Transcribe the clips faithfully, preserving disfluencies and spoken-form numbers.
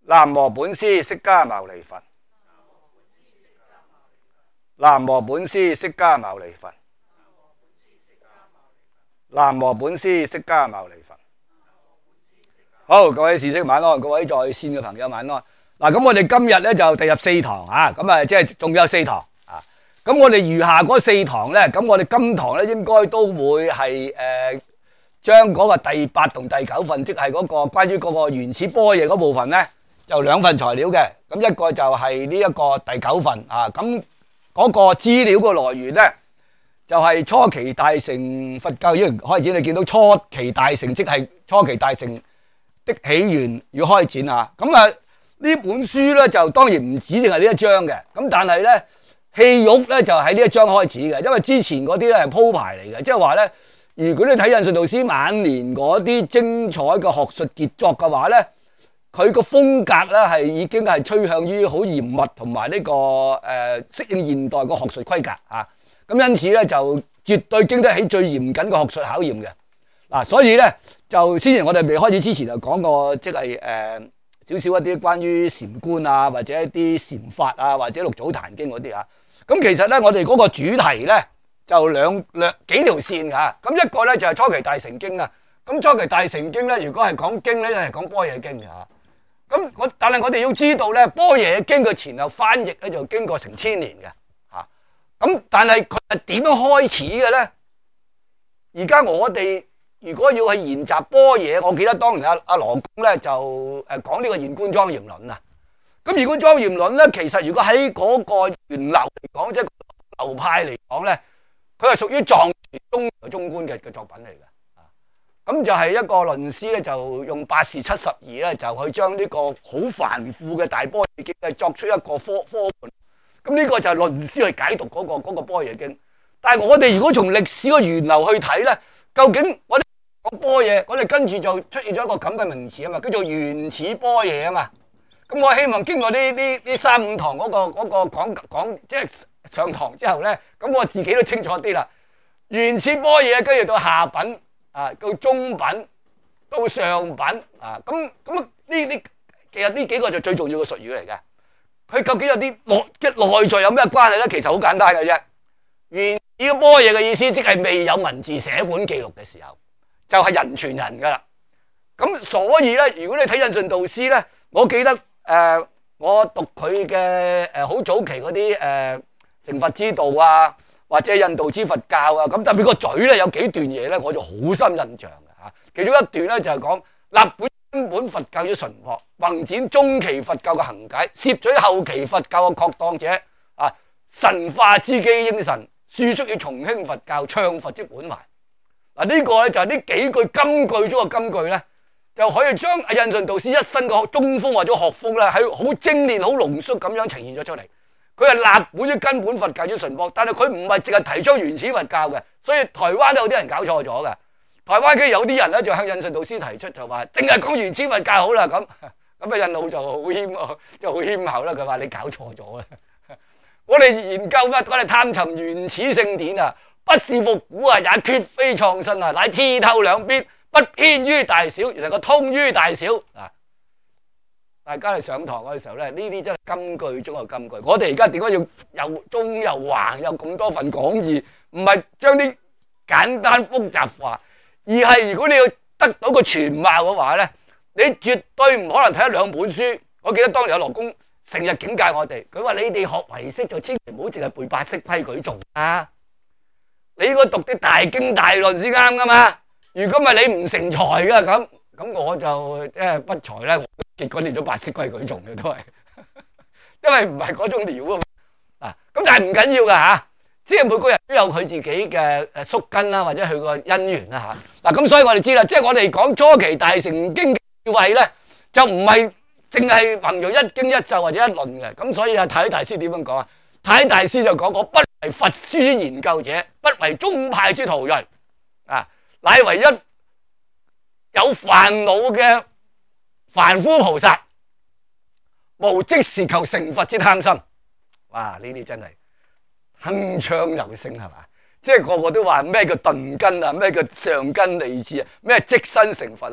南無本師釋迦牟尼佛。南無本師釋迦牟尼佛。南無本師釋迦牟尼佛。好，各位士師晚安，各位在線嘅朋友晚安。嗱，咁我哋今日咧就第十四堂啊，咁啊即係仲有四堂啊。咁我哋餘下嗰四堂咧，咁我哋今堂咧應該都會係誒將嗰個第八同第九份，即係嗰個關於嗰個原始般若嗰部分咧，就兩份材料嘅。咁一個就係呢一個第九份啊。咁嗰個資料個來源咧，就係初期大乘佛教已經開始。你見到初期大乘，即係初期大乘的起源要開展啊。咁啊呢本書咧就當然唔止淨係呢一章嘅。咁但係咧戲肉咧就喺呢一章開始嘅，因為之前嗰啲咧係鋪排嚟嘅，即係話咧，如果你睇印順導師晚年嗰啲精彩嘅學術傑作嘅話咧，佢個風格咧係已經係趨向於好嚴密同埋呢個誒適應現代個學術規格啊。咁因此咧就絕對經得起最嚴謹嘅學術考驗嘅。嗱，所以咧就先前我哋未開始之前就講過，即係誒少少一啲關於禪觀啊，或者一啲禪法啊，或者六祖壇經嗰啲啊。咁其實咧我哋嗰個主題咧就兩兩幾條線㗎。咁一個咧就係初期大乘經啊。咁初期大乘經咧，如果係講經咧，係講般若經嘅嚇。咁我但係我哋要知道咧，般若經嘅前後翻譯咧就經過成千年嘅嚇。咁但係佢係點樣開始嘅咧？而家我哋如果要去研習般若，我記得當年阿阿羅公咧就誒講呢個現觀莊嚴論啊。咁現觀莊嚴論咧，其實如果喺嗰個源流嚟講，即係流派嚟講咧，佢係屬於藏傳中中觀嘅嘅作品嚟嘅。咁就係一個論師咧，就用八事七十二咧，就去將呢個好繁複嘅大般若經咧作出一個科科判。咁呢個就係論師去解讀嗰個嗰個般若經。但係我哋如果從歷史嘅源流去睇咧，究竟我哋講般若，我哋跟住就出現咗一個咁嘅名詞啊嘛，叫做原始般若啊嘛。咁我希望經過呢呢呢三五堂嗰個嗰個講講，即係上堂之後咧，咁我自己都清楚啲啦。原始般若跟住到下品。啊，到中品，到上品，啊，咁咁呢啲其實呢幾個就最重要嘅術語嚟嘅。佢究竟有啲內即係內在有咩關係咧？其實好簡單嘅啫。原始般若嘅意思，即係未有文字寫本記錄嘅時候，就係、是、人傳人噶啦。咁所以咧，如果你睇印順導師咧，我記得誒、呃，我讀佢嘅誒好早期嗰啲誒成佛之道啊。或者印度之佛教啊，咁特別個嘴咧有幾段嘢咧，我就好深印象嘅嚇。其中一段咧就係講立本根本佛教之純樸，宏展中期佛教嘅行解，攝取後期佛教嘅確當者啊，神化之機應神，輸出於重興佛教唱佛之本懷。嗱、這個、呢個咧就係、是、呢幾句金句中嘅金句咧，就可以將阿印順導師一生嘅中風或者學風咧，喺好精煉、好濃縮咁樣呈現咗出嚟。佢係立本於根本佛教之純樸，但係佢唔係淨係提倡原始佛教嘅，所以台灣都有啲人搞錯咗嘅。台灣嘅有啲人咧就向印順導師提出，就話淨係講原始佛教好啦咁。咁啊印老就好謙，就好謙厚啦。佢話你搞錯咗啦。我哋研究乜？我哋探尋原始聖典啊，不是復古啊，也絕非創新啊，乃刺透兩邊，不偏於大小，而能夠通於大小啊。大家嚟上堂嘅時候咧，呢啲真係金句中嘅金句。我哋而家點解要又中又橫有咁多份講義？唔係將啲簡單複雜化，而係如果你要得到個全貌嘅話咧，你絕對唔可能睇一兩本書。我記得當年有羅公成日警戒我哋，佢話你哋學唯識就千祈唔好淨係背八識規矩做啊！你應該讀啲大經大論先啱噶嘛。如果唔係你唔成才噶咁，咁我就即係不才咧。結果練咗八識規矩重嘅都係，因為唔係嗰種料啊嘛。啊，咁但係唔緊要噶嚇，即係每個人都有佢自己嘅誒宿根啦，或者佢個因緣啦嚇。嗱，咁所以我哋知啦，即係我哋講初期大乘經嘅智慧咧，就唔係淨係憑住一經一咒或者一論嘅。咁所以啊，太虛大師點樣講啊？太虛大師就講過：不為佛書之研究者，不為宗派之徒裔，啊，乃為一有煩惱嘅凡夫菩薩，無即時求成佛之貪心。哇！呢啲真係鏗鏘有聲係嘛？即係個個都話咩叫頓根啊，咩叫上根利智啊，咩即身成佛啊？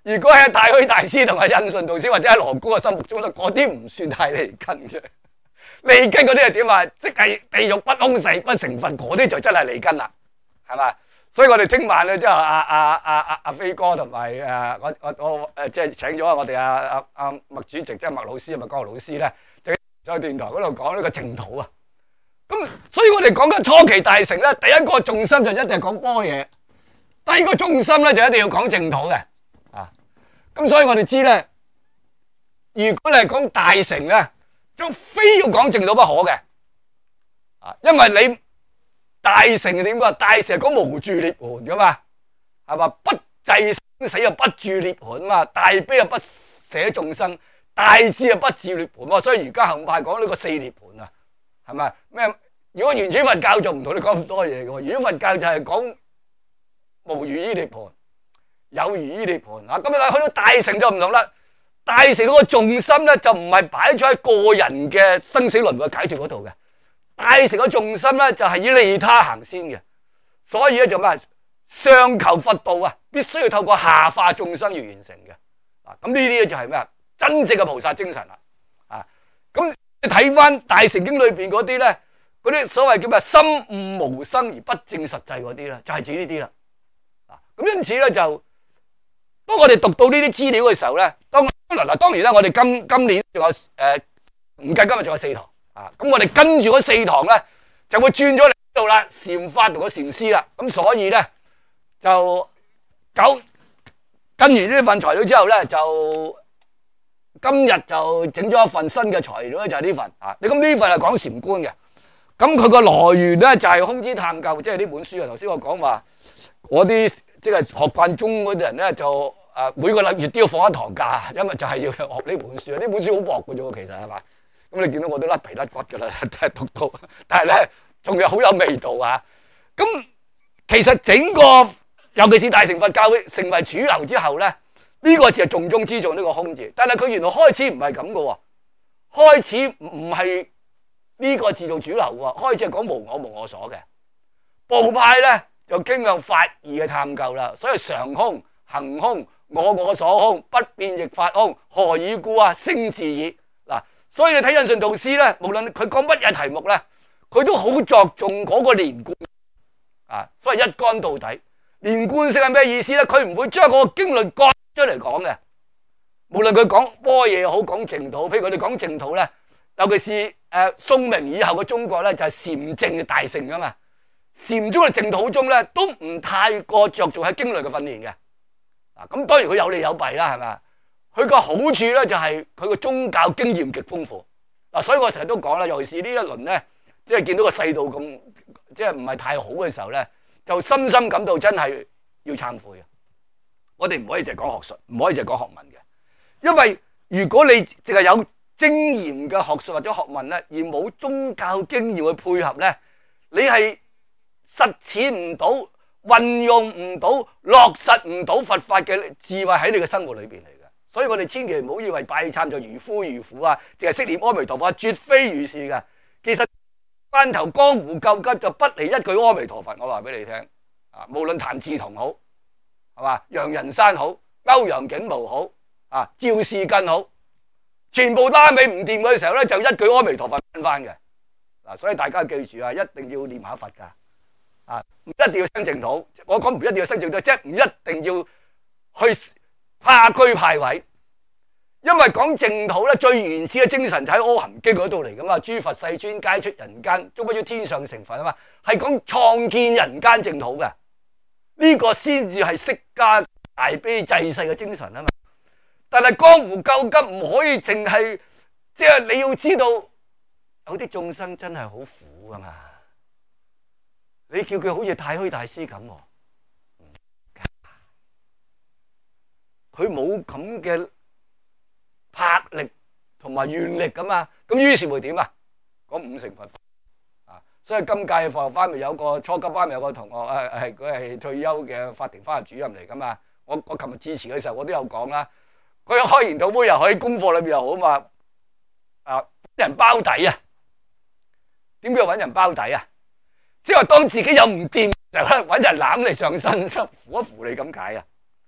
如果喺太虛大師同埋印順導師或者喺羅姑嘅心目中咧，嗰啲唔算係利根啫。利根嗰啲係點啊？即係地獄不空誓不成佛，嗰啲就真係利根啦，係嘛？所以我哋聽晚咧，即係阿阿阿阿阿飛哥同埋誒我我我誒即係請咗我哋阿阿阿麥主席，即係麥老師啊，麥國豪老師咧，就喺電台嗰度講呢個淨土啊。咁所以我哋講緊初期大乘咧，第一個重心就一定係講般若，第二個重心咧就一定要講淨土嘅啊。咁所以我哋知咧，如果你係講大乘咧，就非要講淨土不可嘅啊，因為你大乘係點講？大乘係講無住涅槃噶嘛，係嘛？不濟生死又不住涅槃嘛，大悲又不捨眾生，大智又不至涅槃嘛。所以而家行派講呢個四涅槃啊，係咪咩？如果原始佛教就唔同你講咁多嘢嘅，原始佛教就係講無餘依涅槃，有餘依涅槃啊。咁啊，去到大乘就唔同啦。大乘嗰個重心咧，就唔係擺咗喺個人嘅生死輪迴解脫嗰度嘅。大乘嘅重心咧，就係以利他行先嘅。所以咧就咩？上求佛道啊，必須要透過下化眾生而完成嘅。啊，咁呢啲咧就係咩啊？真正嘅菩薩精神啦。啊，咁你睇翻大乘經裏邊嗰啲咧，嗰啲所謂叫咩？心悟無生而不證實際嗰啲咧，就係指呢啲啦。啊，咁因此咧就，當我哋讀到呢啲資料嘅時候咧，當嗱嗱，當然啦，我哋今今年仲有誒，唔計今日仲有四堂啊。咁我哋跟住嗰四堂咧，就會轉咗嚟呢度啦，禪法同個禪師啦。咁所以咧就九跟完呢份材料之後咧，就今日就整咗一份新嘅材料咧，就係呢份啊。你咁呢份係講禪觀嘅，咁佢個來源咧就係空知探究，即係呢本書啊。頭先我講話，我啲即係學慣宗嗰啲人咧就。誒，每個月都要放一堂假，因為就係要學呢本書。呢本書好薄嘅啫，其實係嘛？咁你見到我都甩皮甩骨嘅啦，都係讀到，但係咧仲有好有味道啊！咁其實整個，尤其是大乘佛教成為主流之後咧，呢、這個字係重中之重，呢、這個空字。但係佢原來開始唔係咁嘅喎，開始唔係呢個字做主流喎，開始係講無我無我所嘅。部派咧就經向法義嘅探究啦，所以常空、行空。我我所空，不變亦法空，何以故啊？生自已嗱，所以你睇印順導師咧，無論佢講乜嘢題目咧，佢都好着重嗰個連貫啊，所以一竿到底。連貫性係咩意思咧？佢唔會將嗰個經論割出嚟講嘅。無論佢講般若好，講淨土，譬如佢哋講淨土咧，尤其是誒宋明以後嘅中國咧，就係禪淨嘅大乘噶嘛。禪宗嘅淨土宗咧，都唔太過着重喺經論嘅訓練嘅。咁當然佢有利有弊啦，係咪？佢個好處咧就係佢個宗教經驗極豐富嗱，所以我成日都講啦，尤其是呢一輪咧，即係見到個世道咁，即係唔係太好嘅時候咧，就深深感到真係要懺悔啊！我哋唔可以淨係講學術，唔可以淨係講學問嘅，因為如果你淨係有精嚴嘅學術或者學問咧，而冇宗教經驗去配合咧，你係實踐唔到。運用唔到，落實唔到佛法嘅智慧喺你嘅生活裏邊嚟嘅，所以我哋千祈唔好以為拜懺就如呼如苦啊，淨係識念阿彌陀佛，絕非如是嘅。其實關頭江湖救急就不離一句阿彌陀佛，我話俾你聽啊，無論譚嗣同好，係嘛，楊仁山好，歐陽竟無好，啊，趙氏更好，全部單尾唔掂嘅時候咧，就一句阿彌陀佛翻嘅嗱，所以大家記住啊，一定要念下佛噶。啊！唔一定要生淨土，我講唔一定要生淨土，即係唔一定要去跨區派位，因為講淨土咧，最原始嘅精神就喺《阿含經》嗰度嚟噶嘛，諸佛世尊皆出人間，終不於天上成佛啊嘛，係講創建人間淨土嘅，呢、這個先至係釋迦大悲濟世嘅精神啊嘛。但係江湖救急唔可以淨係，即係你要知道，有啲眾生真係好苦噶嘛。你叫佢好似太虛大師咁，佢冇咁嘅魄力同埋願力噶嘛，咁於是會點啊？講五乘佛啊，所以今屆佛學班咪有個初級班咪有個同學，誒誒，佢係退休嘅法庭法律主任嚟噶嘛。我我琴日致辭嘅時候，我都有講啦。佢開研討會又喺功課裏邊又好嘛，啊，揾人包底啊？點叫揾人包底啊？即係話當自己有唔掂嘅時候咧，揾人攬你上身，扶一扶你咁解啊！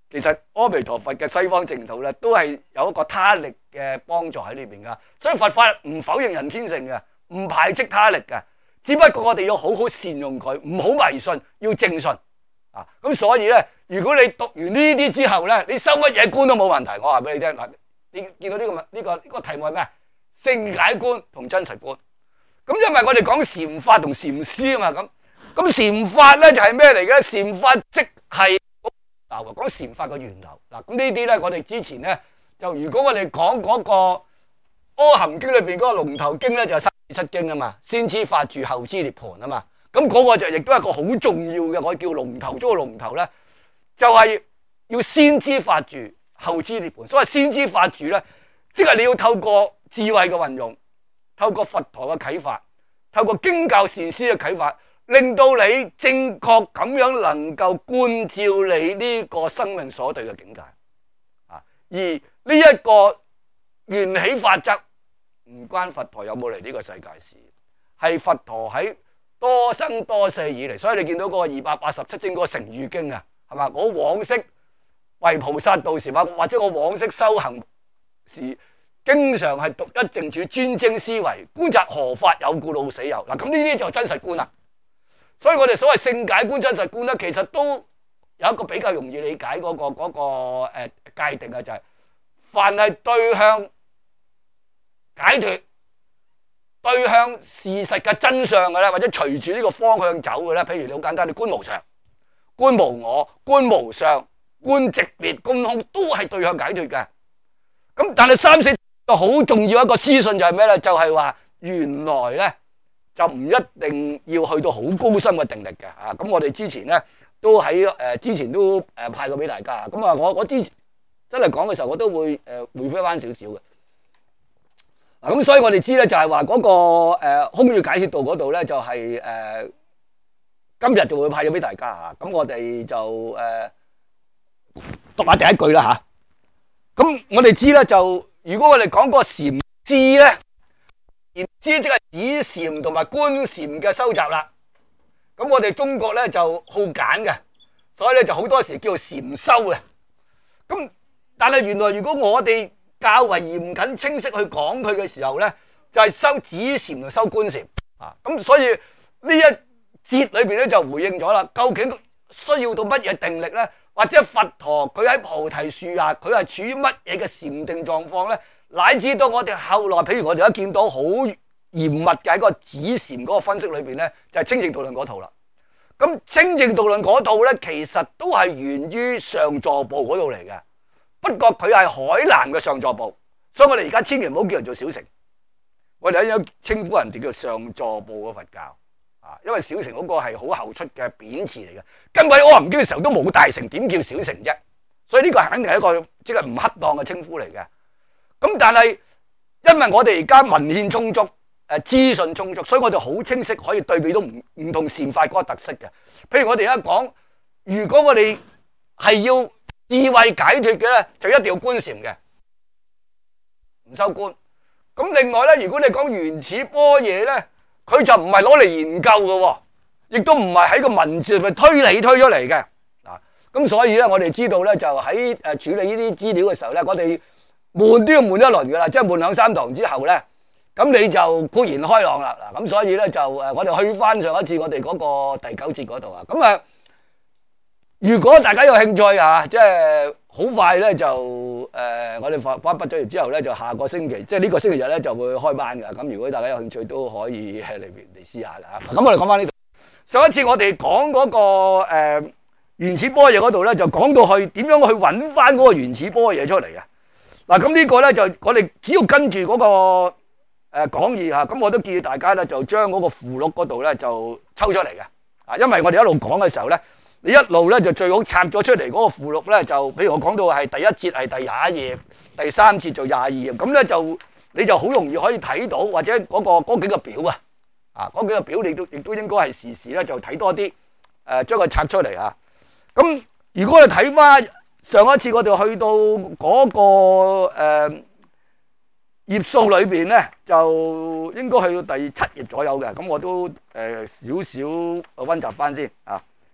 其實阿彌陀佛嘅西方淨土咧，都係有一個他力嘅幫助喺呢邊噶。所以佛法唔否認人天性嘅，唔排斥他力嘅，只不過我哋要好好善用佢，唔好迷信，要正信啊。咁所以咧，如果你讀完呢啲之後咧，你修乜嘢觀都冇問題。我話俾你聽嗱，你見到呢個問呢個呢個題目係咩？聖解觀同真實觀。咁因為我哋講禪法同禪師啊嘛，咁咁禪法咧就係咩嚟嘅？禪法即係嗱，講禪法嘅源流嗱。咁呢啲咧，我哋之前咧就如果我哋講嗰個《阿含經》裏邊嗰個龍頭經咧，就係三字七經啊嘛，先知法住，後知涅槃啊嘛。咁嗰個就亦都係一個好重要嘅，我叫龍頭中嘅龍頭咧，就係要先知法住，後知涅槃。所謂先知法住咧，即係你要透過智慧嘅運用，透過佛陀嘅啟發，透過經教善師嘅啟發，令到你正確咁樣能夠觀照你呢個生命所對嘅境界啊。而呢一個緣起法則唔關佛陀有冇嚟呢個世界事，係佛陀喺多生多世以嚟。所以你見到嗰個二百八十七經嗰個成喻經啊，係嘛？我往昔為菩薩道時，或者我往昔修行時，經常係獨一靜處，專精思維，觀察何法有故老死有。嗱，咁呢啲就真實觀啦。所以我哋所謂聖解觀、真實觀咧，其實都有一個比較容易理解嗰、嗰個嗰、嗰個誒、呃、界定嘅，就係、是、凡係對向解脫、對向事實嘅真相嘅咧，或者隨住呢個方向走嘅咧，譬如你好簡單，你觀無常、觀無我、觀無相、觀寂滅、觀空，都係對向解脫嘅。咁但係三四個好重要一個資訊就係咩咧？就係、是、話原來咧就唔一定要去到好高深嘅定力嘅啊！咁我哋之前咧都喺誒、呃、之前都誒派過俾大家。咁啊，我我之前真係講嘅時候，我都會誒、呃、回覆翻少少嘅。嗱，咁所以我哋知咧就係話嗰個誒、呃、空語解説道嗰度咧就係、是、誒、呃、今日就會派咗俾大家啊！咁我哋就誒、呃、讀下第一句啦嚇。咁我哋知咧，就如果我哋講個禪師咧，禪師即係指禪同埋觀禪嘅收集啦。咁我哋中國咧就好簡嘅，所以咧就好多時叫做禪修嘅。咁但係原來如果我哋較為嚴謹清晰去講佢嘅時候咧，就係修指禪同修觀禪啊。咁所以呢一節裏邊咧就回應咗啦。究竟需要到乜嘢定力咧？或者佛陀佢喺菩提樹下，佢係處於乜嘢嘅禪定狀況咧？乃至到我哋後來，譬如我哋一見到好嚴密嘅喺個指禪嗰個分析裏邊咧，就係清淨道論嗰套啦。咁清淨道論嗰套咧，其實都係源於上座部嗰度嚟嘅。不過佢係海南嘅上座部，所以我哋而家千祈唔好叫人做小乘，我哋一稱呼人哋叫上座部嘅佛教。因為小乘嗰個係好後出嘅貶詞嚟嘅，根本喺阿含經嘅時候都冇大乘，點叫小乘啫？所以呢個肯定係一個即係唔恰當嘅稱呼嚟嘅。咁但係因為我哋而家文獻充足，誒資訊充足，所以我哋好清晰可以對比到唔唔同禪法嗰個特色嘅。譬如我哋而家講，如果我哋係要智慧解脫嘅咧，就一定要觀禪嘅，唔修觀。咁另外咧，如果你講原始般若咧，佢就唔係攞嚟研究嘅，亦都唔係喺個文字入面推理推出嚟嘅。嗱，咁所以咧，我哋知道咧，就喺誒處理呢啲資料嘅時候咧，我哋悶都要悶一輪噶啦，即係悶兩三堂之後咧，咁你就豁然開朗啦。嗱，咁所以咧就誒，我哋去翻上一次我哋嗰個第九節嗰度啊。咁啊，如果大家有興趣啊，即係好快咧就誒、呃，我哋發發畢咗業之後咧，就下個星期，即係呢個星期日咧就會開班㗎。咁如果大家有興趣都可以嚟嚟試下㗎。咁我哋講翻呢度。上一次我哋講嗰個誒、呃、原始般若嗰度咧，就講到去點樣去揾翻嗰個原始般若出嚟啊。嗱，咁呢個咧就我哋只要跟住嗰、那個誒、呃、講義嚇，咁我都建議大家咧就將嗰個附錄嗰度咧就抽出嚟嘅。啊，因為我哋一路講嘅時候咧。你一路咧就最好拆咗出嚟嗰個附錄咧，就譬如我講到係第一節係第廿一頁，第三節就廿二頁，咁咧就你就好容易可以睇到，或者嗰、嗰個嗰幾個表啊，啊嗰幾個表你都亦都應該係時時咧就睇多啲，誒、呃、將佢拆出嚟啊。咁如果我哋睇翻上一次我哋去到嗰、嗰個誒、呃、頁數裏邊咧，就應該去到第七頁左右嘅，咁我都誒少少溫習翻先啊。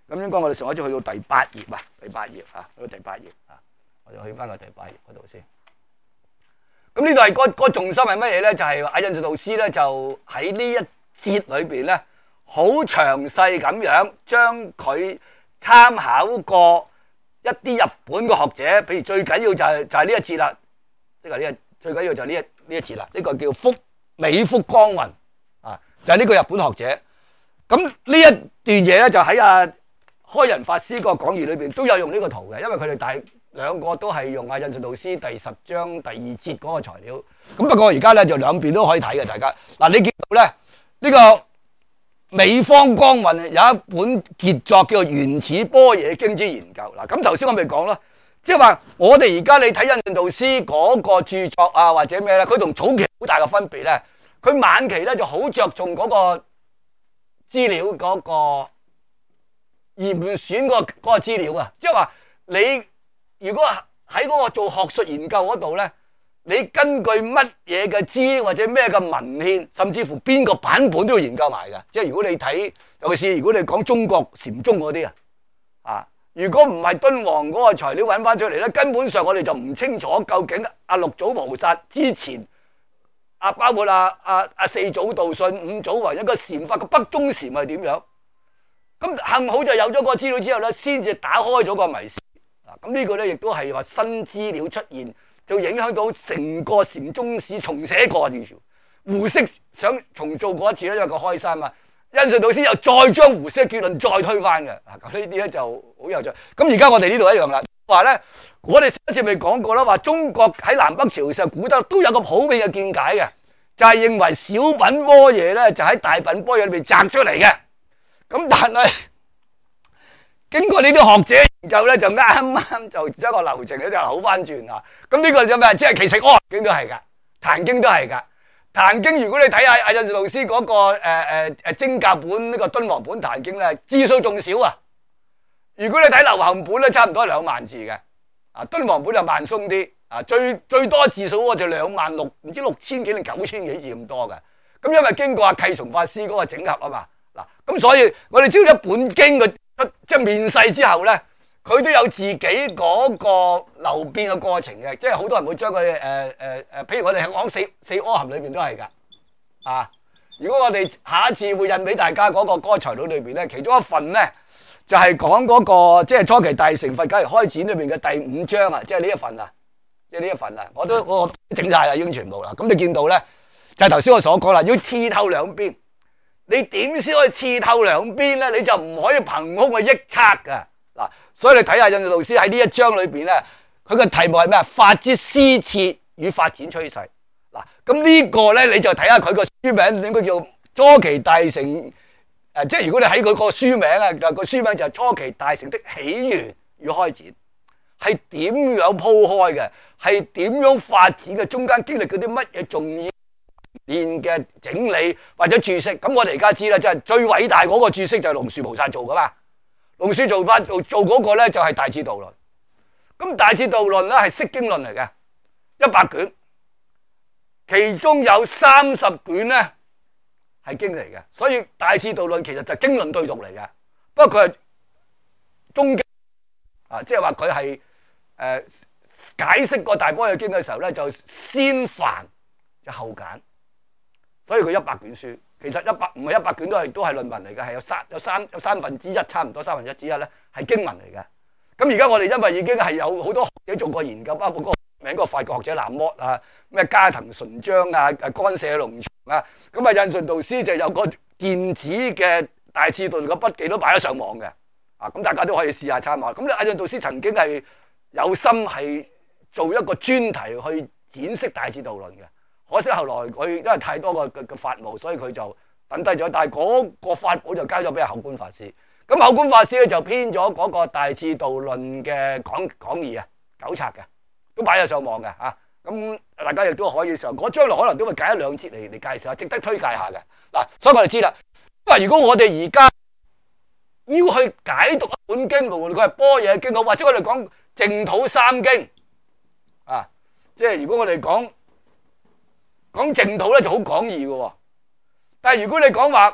咁應該我哋上一次去到第八頁啊，第八頁啊，去到第八頁啊，我就去翻個第八頁嗰度先。咁呢度係個個重心係乜嘢咧？就係阿印順導師咧，就喺呢一節裏邊咧，好詳細咁樣將佢參考過一啲日本嘅學者，譬如最緊要就係就係呢一節啦，即係呢一最緊要就係呢一呢一節啦，呢個叫福美福光雲啊，就係呢個日本學者。咁呢一段嘢咧，就喺阿開仁法師個講義裏邊都有用呢個圖嘅，因為佢哋大兩個都係用阿印順導師第十章第二節嗰個材料。咁不過而家咧就兩邊都可以睇嘅，大家嗱，你見到咧呢個美方光雲有一本傑作叫做《原始般若經之研究》嗱。咁頭先我咪講咯，即係話我哋而家你睇印順導師嗰個著作啊或者咩咧，佢同早期好大嘅分別咧，佢晚期咧就好着重嗰個資料嗰個嚴選個嗰個資料啊，即係話你如果喺嗰個做學術研究嗰度咧，你根據乜嘢嘅資料或者咩嘅文獻，甚至乎邊個版本都要研究埋嘅。即係如果你睇，尤其是如果你講中國禪宗嗰啲啊，啊，如果唔係敦煌嗰個材料揾翻出嚟咧，根本上我哋就唔清楚究竟阿六祖菩薩之前，啊包括阿阿阿四祖道信、五祖弘一個禪法嘅北宗禪係點樣？咁幸好就有咗個資料之後咧，先至打開咗個迷思。嗱，咁呢個咧亦都係話新資料出現，就影響到成個禪宗史重寫過。胡適想重做過一次咧，因為佢開山嘛。印順導師又再將胡適嘅結論再推翻嘅。嗱，咁呢啲咧就好有趣。咁而家我哋呢度一樣啦，話咧我哋上一次咪講過啦，話中國喺南北朝嘅時候，古德都有個普遍嘅見解嘅，就係、是、認為小品般若咧就喺大品般若裏邊摘出嚟嘅。咁但係經過呢啲學者研究咧，就啱啱就將個流程咧就好翻轉啊！咁呢個有咩？即係其實《阿含經》都係噶，《壇經》都係噶，《壇經》如果你睇下阿印順導師嗰個誒誒誒精教本呢個敦煌本《壇經》咧，字數仲少啊！如果你睇流行本咧，差唔多兩萬字嘅，啊敦煌本就慢鬆啲，啊最最多字數嗰個就兩萬六，唔知六千幾定九千幾字咁多嘅。咁因為經過阿契崇法師嗰個整合啊嘛。嗱，咁所以我哋知道一本經嘅即係面世之後咧，佢都有自己嗰個流變嘅過程嘅，即係好多人會將佢誒誒誒，譬如我哋講四四阿含裏邊都係噶，啊！如果我哋下一次會印俾大家嗰個嗰個材料裏邊咧，其中一份咧就係講嗰個即係初期大乘佛教開展裏邊嘅第五章啊，即係呢一份啊，即係呢一份啊，我都我整晒啦，已經全部啦。咁你見到咧，就係頭先我所講啦，要刺透兩邊。你點先可以刺透兩邊咧？你就唔可以憑空去臆測噶嗱，所以你睇下印順導師喺呢一章裏邊咧，佢個題目係咩啊？法之施設與發展趨勢嗱，咁呢個咧你就睇下佢個書名應該叫初期大乘誒、呃，即係如果你喺佢個書名啊，就個書名就係初期大乘的起源與開展，係點樣鋪開嘅？係點樣發展嘅？中間經歷嗰啲乜嘢重要練嘅整理或者注釋，咁我哋而家知啦，即係最偉大嗰個注釋就係龍樹菩薩做噶嘛。龍樹做法做做嗰個咧就係大智度論。咁大智度論咧係釋經論嚟嘅，一百卷，其中有三十卷咧係經嚟嘅，所以大智度論其實就係經論對讀嚟嘅。不過佢係中經啊，即係話佢係誒解釋個大般若經嘅時候咧，就先繁就後簡。所以佢一百卷書，其實一百唔係一百卷都係都係論文嚟嘅，係有三有三有三分之一，差唔多三分之一之一咧係經文嚟嘅。咁而家我哋因為已經係有好多學者做過研究，包括嗰個名嗰個法國學者南摩啊，咩加藤純章啊、誒干舍龍松啊，咁啊印順導師就有個電子嘅大智度論嘅筆記都擺咗上網嘅，啊咁大家都可以試下參考。咁咧印順導師曾經係有心係做一個專題去展釋大智度論嘅。可惜後來佢因為太多個嘅法務，所以佢就等低咗。但係嗰個法寶就交咗俾後觀法師。咁後觀法師咧就編咗嗰個大智度論嘅講講義啊，九冊嘅，都擺咗上網嘅嚇。咁大家亦都可以上。我將來可能都會解一兩節嚟嚟介紹下，值得推介下嘅嗱。所以我哋知啦，因為如果我哋而家要去解讀一本經，無論佢係般若經好，或者我哋講淨土三經啊，即係如果我哋講。講淨土咧就好廣義嘅，但係如果你講話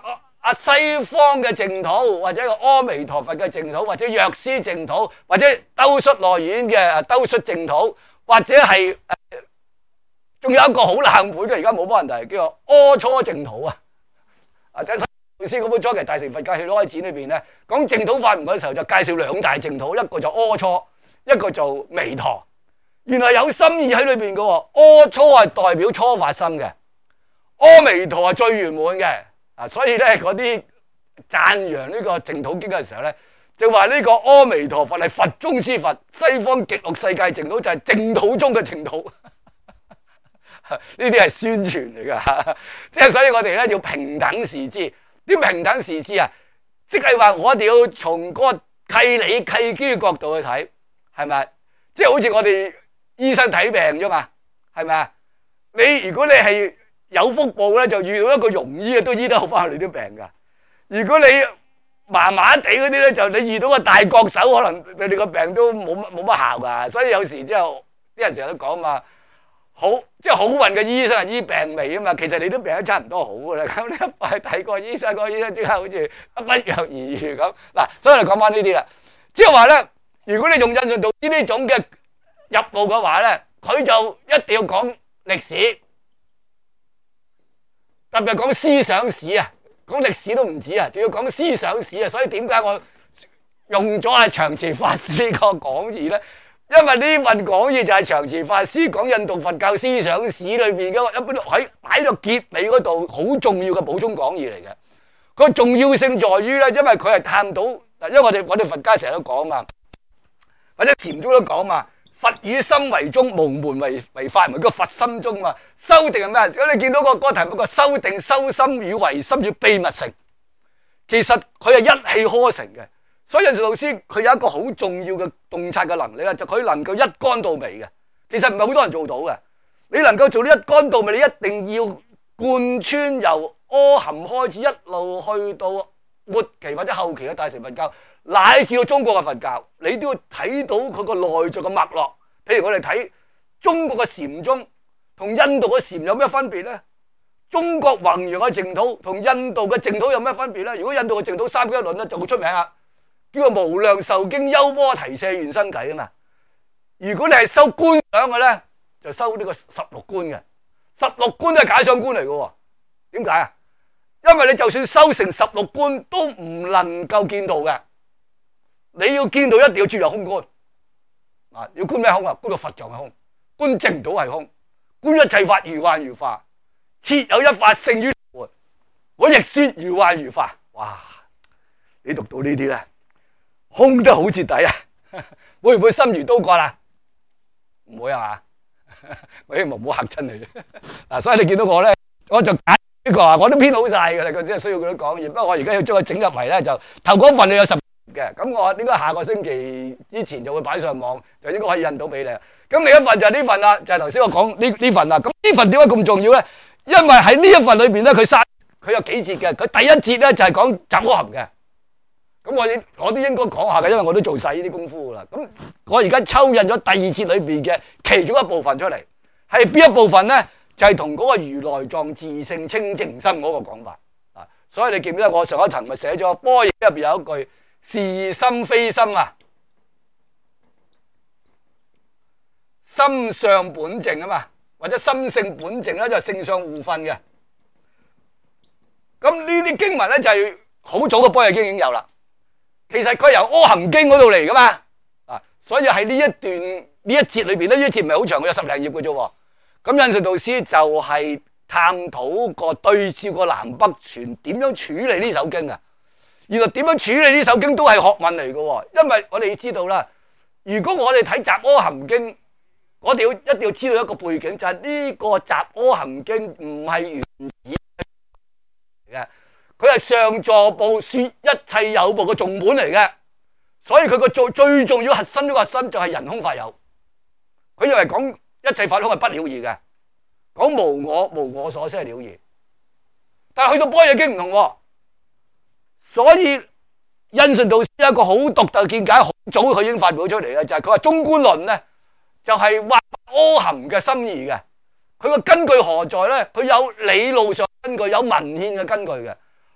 啊西方嘅淨土，或者個阿彌陀佛嘅淨土，或者藥師淨土，或者兜率內院嘅兜率淨土，或者係仲、呃、有一個好冷門嘅，而家冇乜人提，叫做阿初淨土啊。啊，即係老師嗰本初期大乘佛教起開始裏邊咧，講淨土法門嗰時候就介紹兩大淨土，一個就阿初，一個就彌陀。原來有心意喺裏邊嘅喎，阿初係代表初發心嘅，阿彌陀係最圓滿嘅。啊，所以咧嗰啲讚揚呢個淨土經嘅時候咧，就話呢個阿彌陀佛係佛中之佛，西方極樂世界淨土就係淨土中嘅淨土。呢啲係宣傳嚟噶，即係所以我哋咧要平等視之。點平等視之啊？即係話我哋要從個契理契機嘅角度去睇，係咪？即係好似我哋醫生睇病啫嘛，係咪啊？你如果你係有福報咧，就遇到一個庸醫都醫得好翻你啲病噶。如果你麻麻地嗰啲咧，就你遇到個大國手，可能對你個病都冇乜冇乜效噶。所以有時之後啲人成日都講嘛，好即係好運嘅醫生係醫病未啊嘛。其實你都病得差唔多好噶啦。咁你一快睇個醫生，個醫生即刻好似不藥而愈咁。嗱，所以你講翻呢啲啦，即係話咧，如果你用印順導師呢種嘅入路嘅話咧，佢就一定要講歷史。特別係講思想史啊，講歷史都唔止啊，仲要講思想史啊。所以點解我用咗阿長慈法師個講義咧？因為呢份講義就係長慈法師講印度佛教思想史裏邊嘅一本喺擺到結尾嗰度好重要嘅補充講義嚟嘅。個重要性在於咧，因為佢係探討嗱，因為我哋我哋佛家成日都講嘛，或者禪宗都講嘛。佛以心為宗，無門為為法門，個佛心宗嘛。修定係咩？如果你見到個嗰個題目個修定修心與唯心與秘密成，其實佢係一氣呵成嘅。所以印順導師佢有一個好重要嘅洞察嘅能力啦，就佢能夠一竿到尾嘅。其實唔係好多人做到嘅。你能夠做到一竿到尾，你一定要貫穿由阿含開始一路去到末期或者後期嘅大乘佛教。乃至到中國嘅佛教，你都要睇到佢個內在嘅脈絡。譬如我哋睇中國嘅禪宗同印度嘅禪有咩分別咧？中國弘揚嘅淨土同印度嘅淨土有咩分別咧？如果印度嘅淨土三經一論咧就好出名啦，叫做無量壽經優波提舍緣生偈啊嘛。如果你係修觀想嘅咧，就修呢個十六觀嘅，十六觀都係假想觀嚟嘅。點解啊？因為你就算修成十六觀都唔能夠見到嘅。你要見到一定要轉入空觀，啊！要觀咩空啊？觀到佛像係空，觀淨土係空，觀一切法如幻如化，設有一法勝於活，我亦說如幻如化。哇！你讀到呢啲咧，空得好徹底啊！會唔會心如刀割啊？唔會啊嘛？我希望唔好嚇親你。嗱，所以你見到我咧，我就揀呢個啊，我都編好晒㗎啦，佢只係需要佢啲講義。不過我而家要將佢整入嚟咧，就頭嗰份你有十嘅，咁我應該下個星期之前就會擺上網，就應該可以印到俾你。咁另一份就係呢份啦，就係頭先我講呢呢份啦。咁呢份點解咁重要咧？因為喺呢一份裏邊咧，佢三佢有幾節嘅。佢第一節咧就係講雜阿含嘅。咁我應我都應該講下嘅，因為我都做晒呢啲功夫噶啦。咁我而家抽印咗第二節裏邊嘅其中一部分出嚟，係邊一部分咧？就係同嗰個如來藏自性清淨心嗰個講法啊。所以你記唔記得我上一層咪寫咗般若入邊有一句？是心非心啊，心相本淨啊嘛，或者心性本淨咧就係性相互分嘅。咁呢啲經文咧就係好早嘅般若經已經有啦。其實佢係由阿含經嗰度嚟噶嘛，啊，所以喺呢一段呢一節裏邊咧，呢一節唔係好長，佢有十零頁嘅啫。咁印順導師就係探討個對照個南北傳點樣處理呢首經啊。原來點樣處理呢首經都係學問嚟嘅，因為我哋要知道啦。如果我哋睇《雜阿含經》，我哋要一定要知道一個背景，就係呢個《雜阿含經》唔係原始嘅，佢係上座部說一切有部嘅頌本嚟嘅，所以佢個最最重要核心嘅核心就係人空法有。佢認為講一切法空係不了義嘅，講無我無我所先係了義。但係去到般若經唔同。所以印順導師有一個好獨特嘅見解，好早佢已經發表出嚟嘅，就係佢話中觀論咧，就係話阿含嘅心意嘅。佢個根據何在咧？佢有理路上根據，有文獻嘅根據嘅。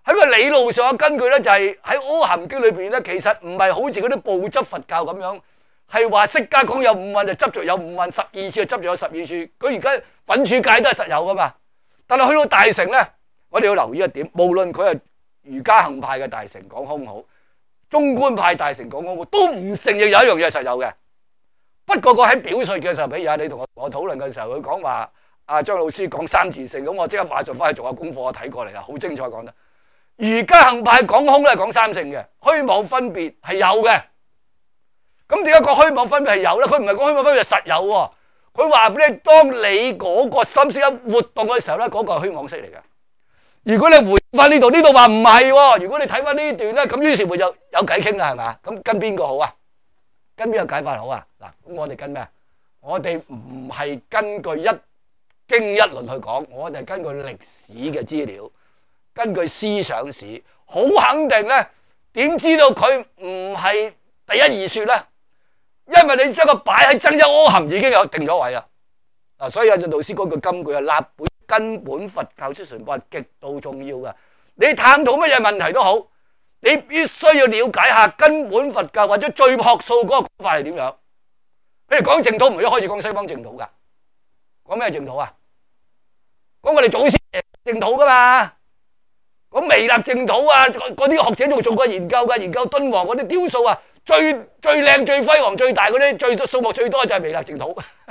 喺個理路上嘅根據咧，就係喺《阿含經》裏邊咧，其實唔係好似嗰啲部執佛教咁樣，係話釋迦講有五蘊就執着有五蘊，十二處就執着有十二處。佢而家蘊處界都係實有噶嘛。但係去到大乘咧，我哋要留意一點，無論佢係瑜伽行派嘅大乘講空好，中觀派大乘講空好，都唔承認有一樣嘢係實有嘅。不過個喺表述嘅時候，譬如你同我我討論嘅時候，佢講話阿張老師講三自性，咁我即刻馬上翻去做下功課，我睇過嚟啦，好精彩講得。瑜伽行派講空咧，講三性嘅虛妄分別係有嘅。咁點解講虛妄分別係有咧？佢唔係講虛妄分別係實有喎。佢話俾你，當你嗰個心識一活動嘅時候咧，嗰個係虛妄識嚟嘅。如果你回翻呢度，呢度話唔係喎。如果你睇翻呢段咧，咁於是乎就有偈傾啦，係咪？咁跟邊個好啊？跟邊個解法好啊？嗱，咁我哋跟咩？我哋唔係根據一經一論去講，我哋係根據歷史嘅資料。根據思想史，好肯定咧，點知道佢唔係第一義說咧？因為你將佢擺喺增一阿含已經有定咗位啦。嗱，所以阿俊老師嗰句金句啊，立本根本佛教之純法係極度重要噶。你探討乜嘢問題都好，你必須要了解下根本佛教或者最樸素嗰個講法係點樣。譬如講淨土，唔係一開始講西方淨土噶，講咩淨土啊？講我哋祖先淨土噶嘛。咁彌勒淨土啊，嗰啲學者仲做過研究噶，研究敦煌嗰啲雕塑啊，最最靚、最輝煌、最大嗰啲，最數目最多就係彌勒淨土。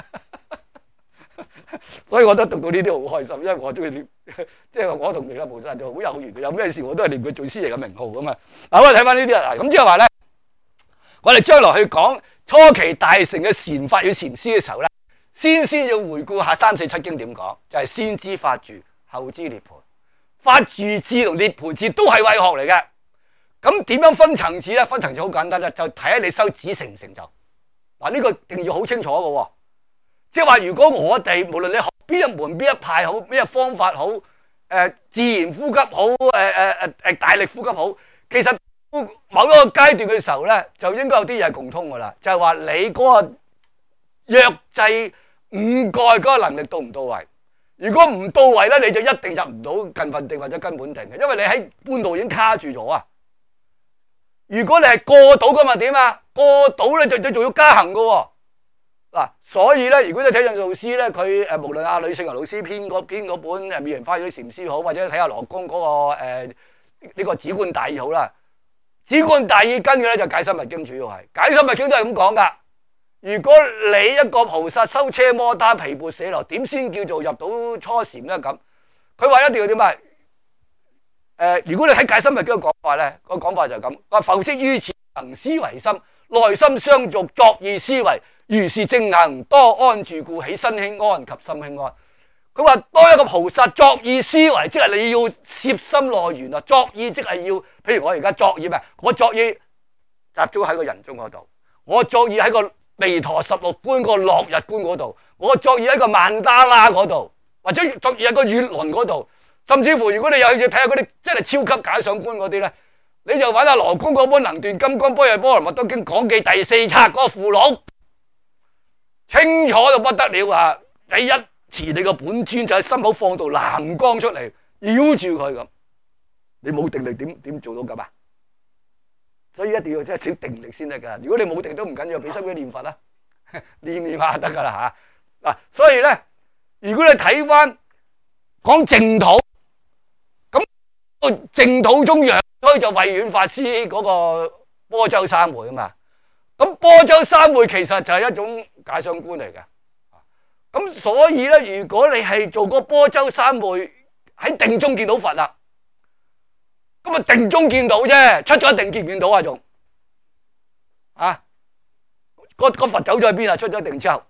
所以我都讀到呢啲好開心，因為我中意念，即係我同彌勒菩薩就好有緣，有咩事我都係念佢做師爺嘅名號噶嘛。嗱，我哋睇翻呢啲啊，咁即係話咧，我哋將來去講初期大乘嘅禪法與禪師嘅時候咧，先先要回顧下三四七經點講，就係、是、先知法住，後知涅槃。法住智同涅槃智都係慧學嚟嘅，咁點樣分層次咧？分層次好簡單啦，就睇下你修止成唔成就。嗱，呢個一定要好清楚嘅，即係話如果我哋無論你學邊一門邊一派好，邊一方法好，誒、呃、自然呼吸好，誒誒誒誒大力呼吸好，其實某一個階段嘅時候咧，就應該有啲嘢係共通噶啦，就係、是、話你嗰個藥劑五蓋嗰個能力到唔到位？如果唔到位咧，你就一定入唔到近分定或者根本定嘅，因為你喺半路已經卡住咗啊！如果你係過到嘅嘛點啊？過到咧就就仲要加行嘅喎嗱，所以咧，如果你睇印度老師咧，佢誒無論阿呂勝仁老師編嗰編嗰本誒《妙蓮花語》啲禪師好，或者睇下羅公嗰、那個誒呢、呃這個止觀大義好啦，止觀大義跟嘅咧就解深密經，主要係解深密經都係咁講噶。如果你一個菩薩修奢摩他毗缽舍那，點先叫做入到初禪咧？咁佢話一定要點啊？誒、呃，如果你睇解深密經嘅講法咧，個講法就係咁：話浮積於此，行思維心，內心相續，作意思維，如是正行，多安住故，起身輕安及心輕安。佢話多一個菩薩作意思維，即係你要攝心內緣啊！作意即係要，譬如我而家作意咩？我作意集中喺個人中嗰度，我作意喺個彌陀十六觀個落日觀嗰度，我作意喺個曼達拉嗰度，或者作意喺個月輪嗰度，甚至乎如果你有興趣睇下嗰啲真係超級解相觀嗰啲咧，你就揾阿羅公嗰本《能斷金剛般若波羅蜜多經講記》第四冊嗰個附錄，清楚到不得了啊！第一持你個本尊就喺心口放道藍光出嚟，繞住佢咁，你冇定力點點做到咁啊？所以一定要真係少定力先得噶。如果你冇定都唔緊要，俾心機念佛啦，念念下得噶啦吓。嗱，所以咧，如果你睇翻講淨土，咁淨土中揚開就慧遠法師嗰個般舟三昧啊嘛。咁般舟三昧其實就係一種解相觀嚟嘅。咁所以咧，如果你係做個般舟三昧喺定中見到佛啦。咁啊，定中見到啫，出咗定見唔見到啊？仲啊，個個佛走咗去邊啊？出咗定之後，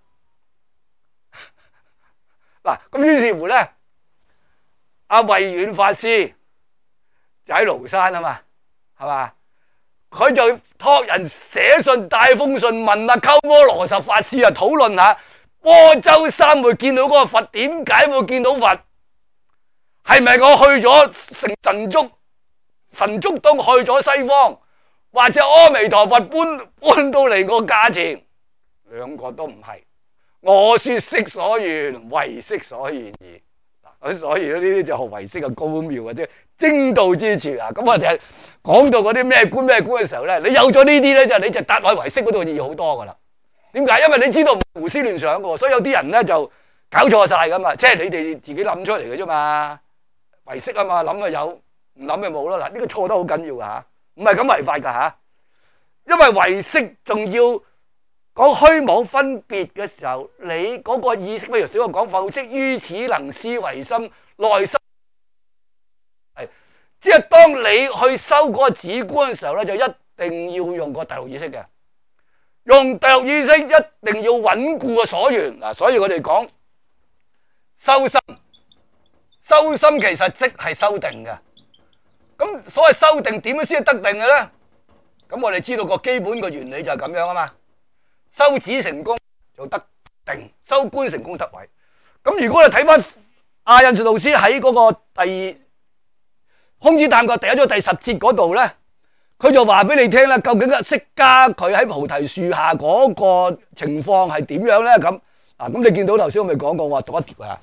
嗱，咁於是乎咧，阿慧遠法師就喺廬山啊嘛，係嘛？佢就託人寫信帶封信問阿鳩摩羅什法師啊，討論下般舟三昧見到嗰個佛點解會見到佛？係咪我去咗成神足？神足都去咗西方，或者阿彌陀佛搬搬到嚟我架前，兩個都唔係。我說色所緣，唯色所緣矣。嗱， 咁所以咧呢啲就學唯識嘅高妙嘅啫，精到之處啊！咁我哋講到嗰啲咩觀咩觀嘅時候咧，你有咗呢啲咧，就你就搭喺唯識嗰度易好多噶啦。點解？因為你知道胡思亂想嘅，所以有啲人咧就搞錯晒噶嘛，即係你哋自己諗出嚟嘅啫嘛。唯識啊嘛，諗啊有，唔諗咪冇咯。嗱，呢個錯得好緊要噶吓，唔係咁違法噶吓。因為唯識仲要講虛妄分別嘅時候，你嗰個意識，譬如小學講否識於此能思惟心，內心係，即係當你去修嗰個止觀嘅時候咧，就一定要用個第六意識嘅，用第六意識一定要穩固個所緣嗱，所以我哋講修心，修心其實即係修定嘅。咁所謂修定點樣先得定嘅咧？咁我哋知道個基本嘅原理就係咁樣啊嘛。修止成功就得定，修觀成功得位。咁如果你睇翻阿印順老師喺嗰個第二空之探究第一章第十節嗰度咧，佢就話俾你聽啦，究竟啊釋迦佢喺菩提樹下嗰個情況係點樣咧？咁啊，咁你見到頭先我咪講過話讀一條啊，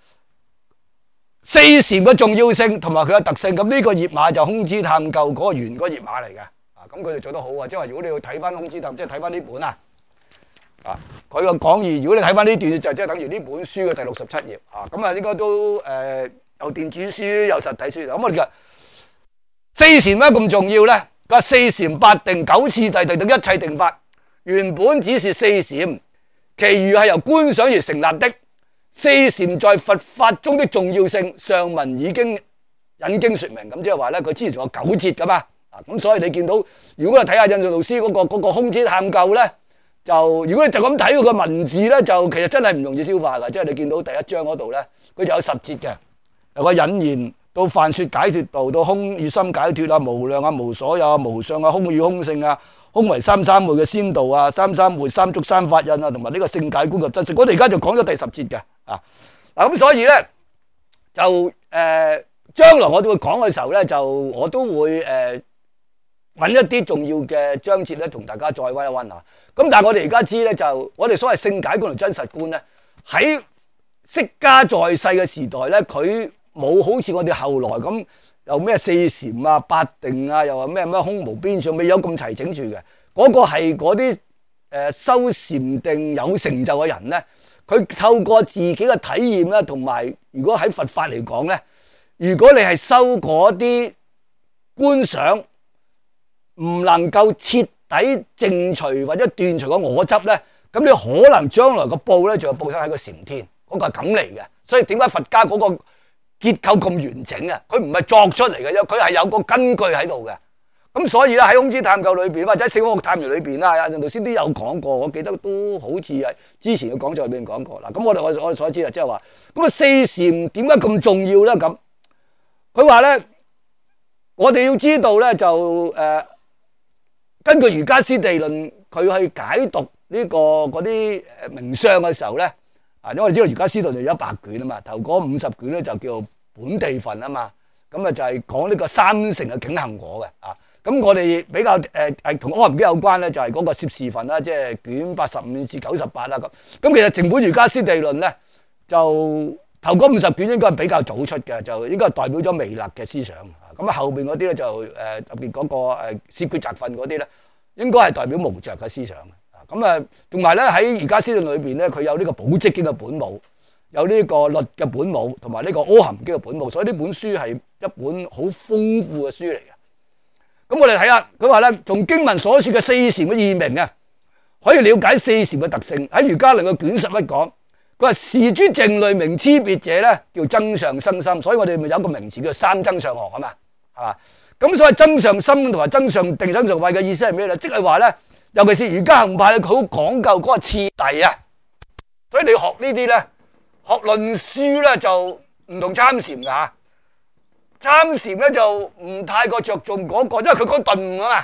四禪嘅重要性同埋佢嘅特性。咁呢個頁碼就空之探究嗰個原嗰個頁碼嚟嘅。啊，咁佢哋做得好啊，即係話如果你要睇翻空之探，即係睇翻呢本啊。啊！佢個講義，如果你睇翻呢段，就即係等於呢本書嘅第六十七頁啊！咁啊，應該都誒有電子書，有實體書。咁我哋嘅四禪咩咁重要咧？個四禪八定九次第定等一切定法，原本只是四禪，其餘係由觀想而成立的。四禪在佛法中的重要性，上文已經引經說明。咁即係話咧，佢之前仲有九節噶嘛？啊！咁所以你見到，如果你睇下印順老師嗰個嗰個空之探究咧。就如果你就咁睇佢個文字咧，就其實真係唔容易消化㗎。即係你見到第一章嗰度咧，佢就有十節嘅，由個引言到泛說解脫道，到空與心解脫啊，無量啊，無所有啊，無相啊，空與空性啊，空為三三昧嘅先導啊，三三昧、三足、三法印啊，同埋呢個性解觀及真實。我哋而家就講咗第十節嘅啊。嗱咁所以咧就誒、呃，將來我都會講嘅時候咧，就我都會誒揾、呃、一啲重要嘅章節咧，同大家再溫一溫下。咁但係我哋而家知咧，就我哋所謂性解觀同真實觀咧，喺釋迦在世嘅時代咧，佢冇好似我哋後來咁又咩四禪啊、八定啊，又話咩咩空無邊相，未有咁齊整住嘅。嗰、那個係嗰啲誒修禪定有成就嘅人咧，佢透過自己嘅體驗咧，同埋如果喺佛法嚟講咧，如果你係修嗰啲觀想，唔能夠徹底淨除或者斷除個我執咧，咁你可能將來個報咧就報生喺個禪天，嗰、那個係咁嚟嘅。所以點解佛家嗰個結構咁完整啊？佢唔係作出嚟嘅啫，佢係有個根據喺度嘅。咁所以咧喺空之探究裏邊或者四科探源裏邊啦，阿印度先都有講過，我記得都好似係之前嘅講座裏邊講過。嗱，咁我哋我我所知啊，即係話咁啊四禪點解咁重要咧？咁佢話咧，我哋要知道咧就誒。呃根據瑜伽師地論，佢去解讀呢、這個嗰啲誒名相嘅時候咧，啊，因為我哋知道瑜伽師地論有一百卷啊嘛，頭嗰五十卷咧就叫本地分啊嘛，咁啊就係講呢個三乘嘅境行果嘅啊。咁我哋比較誒係同阿含經有關咧，就係、是、嗰個攝事分啦，即係卷八十五至九十八啦咁。咁其實整本瑜伽師地論咧，就頭嗰五十卷應該係比較早出嘅，就應該係代表咗彌勒嘅思想。咁啊後邊嗰啲咧就誒特別嗰個誒攝決擇分嗰啲咧，應該係代表無着嘅思想啊。咁啊，同埋咧喺瑜伽師論裏邊咧，佢有呢個寶積經嘅本母，有呢個律嘅本母，同埋呢個阿含經嘅本母，所以呢本書係一本好豐富嘅書嚟嘅。咁我哋睇下，佢話咧，從經文所說嘅四禪嘅義名啊，可以了解四禪嘅特性。喺瑜伽論嘅卷十一講，佢話是諸靜慮名差別者咧，叫增上生心，所以我哋咪有一個名詞叫三增上學啊嘛。係咁所謂增上心同埋增上定、增上慧嘅意思係咩咧？即係話咧，尤其是瑜伽行派咧，佢好講究嗰個次第啊。所以你學呢啲咧，學論書咧就唔同參禪噶。參禪咧就唔太過着重嗰、那個，因為佢講頓啊嘛，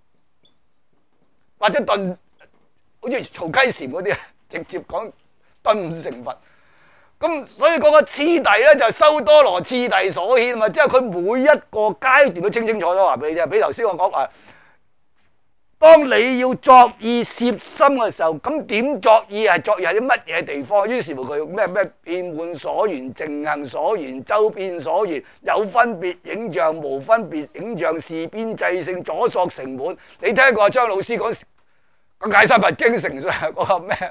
或者頓，好似曹溪禪嗰啲啊，直接講頓唔成佛。咁所以嗰個次第咧就修多羅次第所顯啊嘛，即係佢每一個階段都清清楚楚話俾你聽。比如頭先我講話當你要作意攝心嘅時候，咁點作意係作意喺啲乜嘢地方？於是乎佢咩咩遍滿所緣、淨行所緣、周遍所緣、有分別影像、無分別影像、事邊際性、左溯成滿。你聽過張老師講講解三密經成上嗰個咩？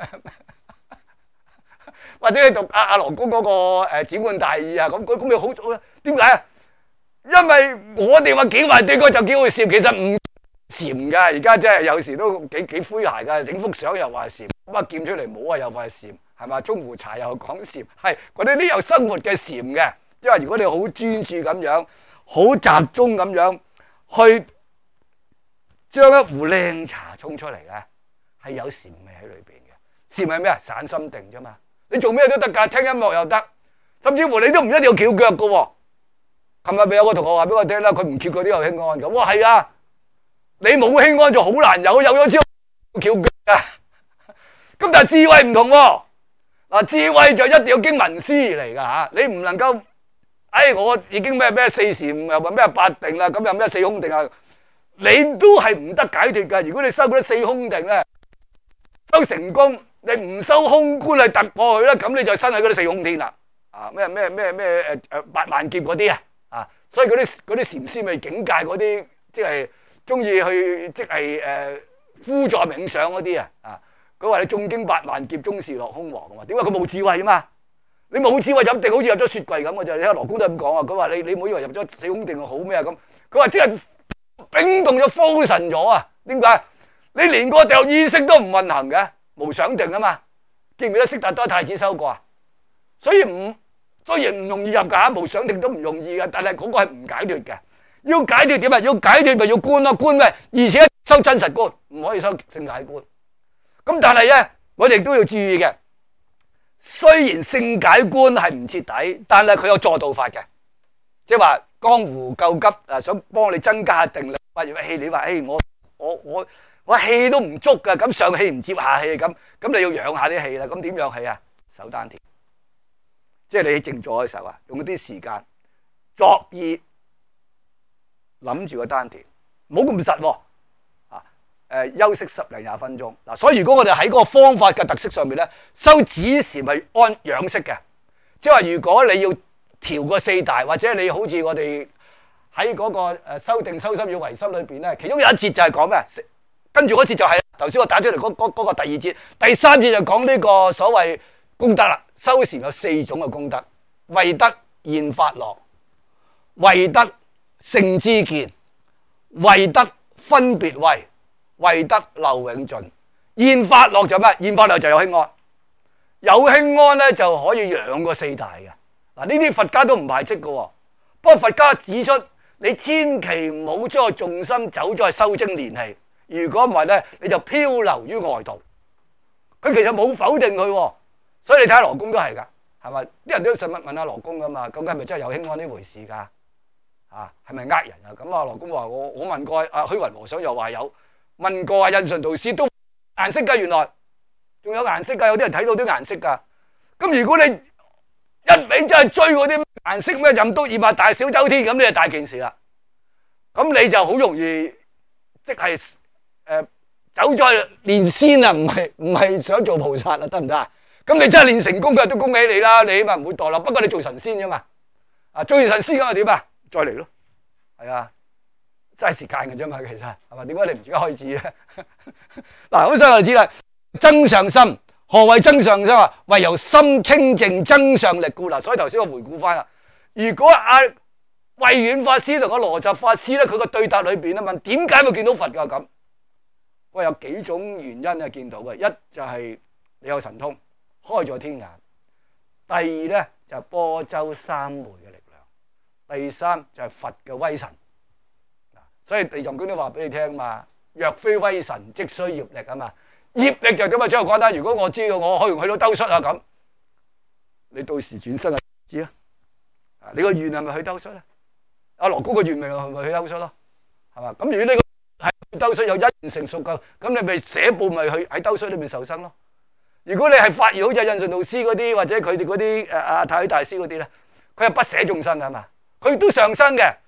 或者你讀阿阿羅公嗰個誒止觀大義啊？咁咁咁咪好做啊？點解啊？因為我哋話幾萬對個就叫佢禪，其實唔禪噶。而家真係有時都幾幾詼諧噶，整幅相又話禪，咁啊劍出嚟冇啊又話禪，係嘛？中壺茶又講禪，係嗰啲啲有生活嘅禪嘅。即係如果你好專注咁樣，好集中咁樣去將一壺靚茶沖出嚟咧，係有禪味喺裏邊嘅。禪係咩啊？散心定啫嘛。你做咩都得噶，聽音樂又得，甚至乎你都唔一定要翹腳噶喎。琴日咪有個同學話俾我聽啦，佢唔翹嗰啲有輕安咁。哇係啊，你冇輕安就好難有，有咗之後翹腳啊。咁但係智慧唔同喎，嗱智慧就一定要經文思嚟噶吓，你唔能夠，哎我已經咩咩四禪又話咩八定啦，咁又咩四空定啊，你都係唔得解脫噶。如果你修嗰啲四空定咧，修成功，你唔修空觀去突破佢咧，咁你就生喺嗰啲四空天啦。啊咩咩咩咩誒誒八萬劫嗰啲啊！啊，所以嗰啲嗰啲禪師咪境界嗰啲，即係中意去即係誒輔助冥想嗰啲啊！啊，佢話你誦經八萬劫，終是落空王啊嘛？點解佢冇智慧啊嘛？你冇智慧就一定好似入咗雪櫃咁嘅啫。你睇羅公都係咁講啊！佢話你你唔好以為入咗四空定好咩啊咁。佢話即係冰凍咗 frozen 咗啊！點解？你連個掉意識都唔運行嘅，無想定啊嘛？記唔記得悉達多太子修過啊？所以唔。雖然唔容易入㗎，無想定都唔容易嘅，但係嗰個係唔解脫嘅。要解脫點啊？要解脫咪要觀咯，觀咩？而且修真實觀，唔可以修聖解觀。咁但係咧，我哋都要注意嘅。雖然聖解觀係唔徹底，但係佢有助道法嘅，即係話江湖救急啊，想幫你增加定力。例如氣，你話誒我我我我氣都唔足㗎，咁上氣唔接下氣咁，咁你要養下啲氣啦。咁點養氣啊？守丹田。即係你喺靜坐嘅時候啊，用啲時間作意諗住個丹田，唔好咁實喎啊！誒，休息十零廿分鐘嗱。所以如果我哋喺嗰個方法嘅特色上面咧，修止禪係按樣式嘅，即係話如果你要調個四大，或者你好似我哋喺嗰個誒修定修心要唯心裏邊咧，其中有一節就係講咩？跟住嗰節就係頭先我打出嚟嗰嗰嗰個第二節，第三節就講呢個所謂功德啦。修禪有四種嘅功德：慧德現法樂、慧德勝知見、慧德分別慧、慧德流永盡。現法樂就咩？現法樂就有輕安，有輕安咧就可以養個四大嘅。嗱，呢啲佛家都唔排斥嘅喎。不過佛家指出，你千祈唔好將個重心走咗去修精練氣。如果唔係咧，你就漂流於外道。佢其實冇否定佢喎。所以你睇下羅公都係噶，係咪？啲人都想問問下羅公噶嘛，究竟係咪真係有輕安呢回事噶？啊，係咪呃人啊？咁啊，羅公話我我問過阿虛雲和尚又話有，問過阿印順導師都顏色噶，原來仲有顏色噶，有啲人睇到啲顏色噶。咁如果你一味真係追嗰啲顏色咩任督二脈大小周天，咁你就大件事啦。咁你就好容易即係誒、呃、走咗去練仙啊，唔係唔係想做菩薩啊，得唔得啊？咁你真係練成功嘅，都恭喜你啦！你起碼唔會墮落。不過你做神仙啫嘛，啊做完神仙咁又點啊？再嚟咯，係啊，嘥時間嘅啫嘛，其實係嘛？點解你唔自己開始咧？嗱，好細就知啦。增上心，何謂增上心啊？唯由心清淨增上力故。嗱，所以頭先我回顧翻啦。如果阿慧遠法師同個羅什法師咧，佢個對答裏邊啊問點解會見到佛噶咁？喂，有幾種原因係見到嘅，一就係你有神通。開咗天眼，第二咧就係般舟三昧嘅力量，第三就係佛嘅威神。所以地藏經都話俾你聽嘛，若非威神，即需業力啊嘛。業力就點啊？將佢講單，如果我知道我去唔去到兜率啊咁，你到時轉身就知啦。啊，你個願係咪去兜率咧？阿羅公個願咪係咪去兜率咯？係嘛？咁如果你個係兜率有一願成熟嘅，咁你咪寫報咪去喺兜率裏面受生咯。如果你係發願好似印順導師嗰啲，或者佢哋嗰啲誒阿太虛大師嗰啲咧，佢係不捨眾生噶嘛，佢都上生嘅，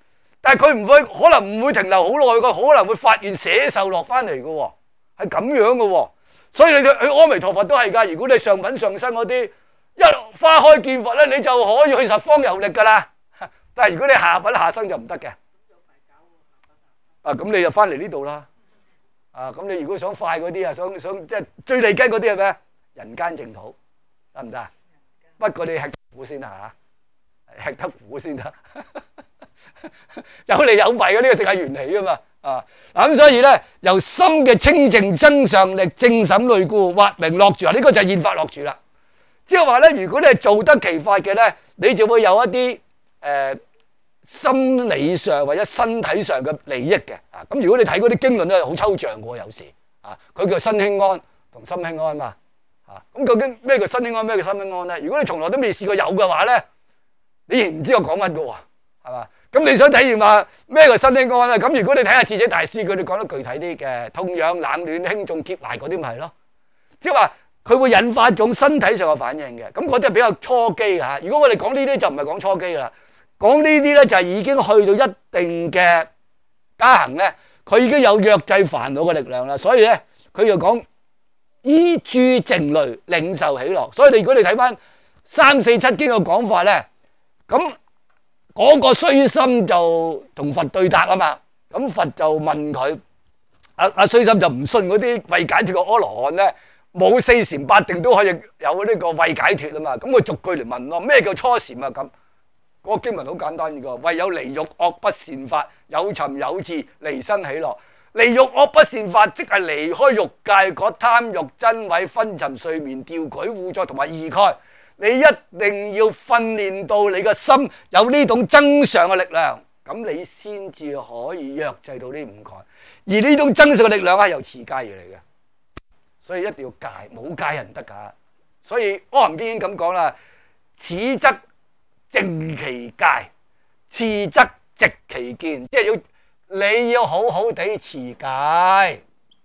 但係佢唔會，可能唔會停留好耐嘅，可能會發願捨受落翻嚟嘅喎，係咁樣嘅喎。所以你去阿彌陀佛都係㗎。如果你上品上身嗰啲一花開見佛咧，你就可以去十方遊歷㗎啦。但係如果你下品下生就唔得嘅。啊，咁你就翻嚟呢度啦。啊，咁你如果想快嗰啲啊，想想即係最利根嗰啲係咩？人間淨土得唔得啊？不過你吃苦先啦嚇，吃得苦先得。有利有弊嘅，呢個世界緣起啊嘛。啊，嗱咁所以咧，由心嘅清淨增上力，正審慮故，或名樂住啊。呢個就係現法樂住啦。即係話咧，如果你係做得其法嘅咧，你就會有一啲誒心理上或者身體上嘅利益嘅。啊，咁如果你睇嗰啲經論咧，好抽象嘅喎，有時啊，佢叫身輕安同心輕安嘛。啊，咁究竟咩叫身輕安，咩叫心輕安咧？如果你從來都未試過有嘅話咧，你仍然唔知我講乜嘅喎，係嘛？咁你想體驗下咩叫身輕安咧？咁如果你睇下智者大師佢哋講得具體啲嘅，痛癢冷暖輕重劫難嗰啲咪係咯，即係話佢會引發一種身體上嘅反應嘅。咁嗰啲係比較初機嘅嚇。如果我哋講呢啲就唔係講初機啦，講呢啲咧就係已經去到一定嘅加行咧，佢已經有約制煩惱嘅力量啦。所以咧，佢就講依諸靜慮領受喜樂。所以你如果你睇翻三四七經嘅講法咧，咁嗰個須心就同佛對答啊嘛。咁佛就問佢，阿阿須心就唔信嗰啲慧解脫嘅阿羅漢咧，冇四禪八定都可以有呢個慧解脫啊嘛。咁佢逐句嚟問咯，咩叫初禪啊？咁嗰個經文好簡單嘅，唯有離欲惡不善法，有尋有伺，離生喜樂。離欲惡不善法，即係離開欲界嗰貪欲、瞋恚、昏沉、睡眠、掉舉、污作同埋異概。你一定要訓練到你個心有呢種增上嘅力量，咁你先至可以約制到呢五蓋。而呢種增上嘅力量係由持戒而嚟嘅，所以一定要戒，冇戒係唔得㗎。所以《阿含經》已經咁講啦：此則淨其戒，次則直其見，即係要你要好好地持戒，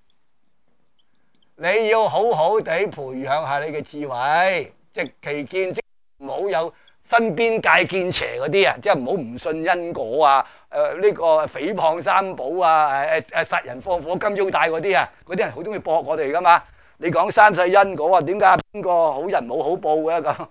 你要好好地培養下你嘅智慧。直其見，即唔好有身邊界見邪嗰啲啊，即係唔好唔信因果啊，誒呢個誹謗三寶啊，誒誒殺人放火金腰帶嗰啲啊，嗰啲人好中意駁我哋噶嘛。你講三世因果啊，點解邊個好人冇好報嘅咁？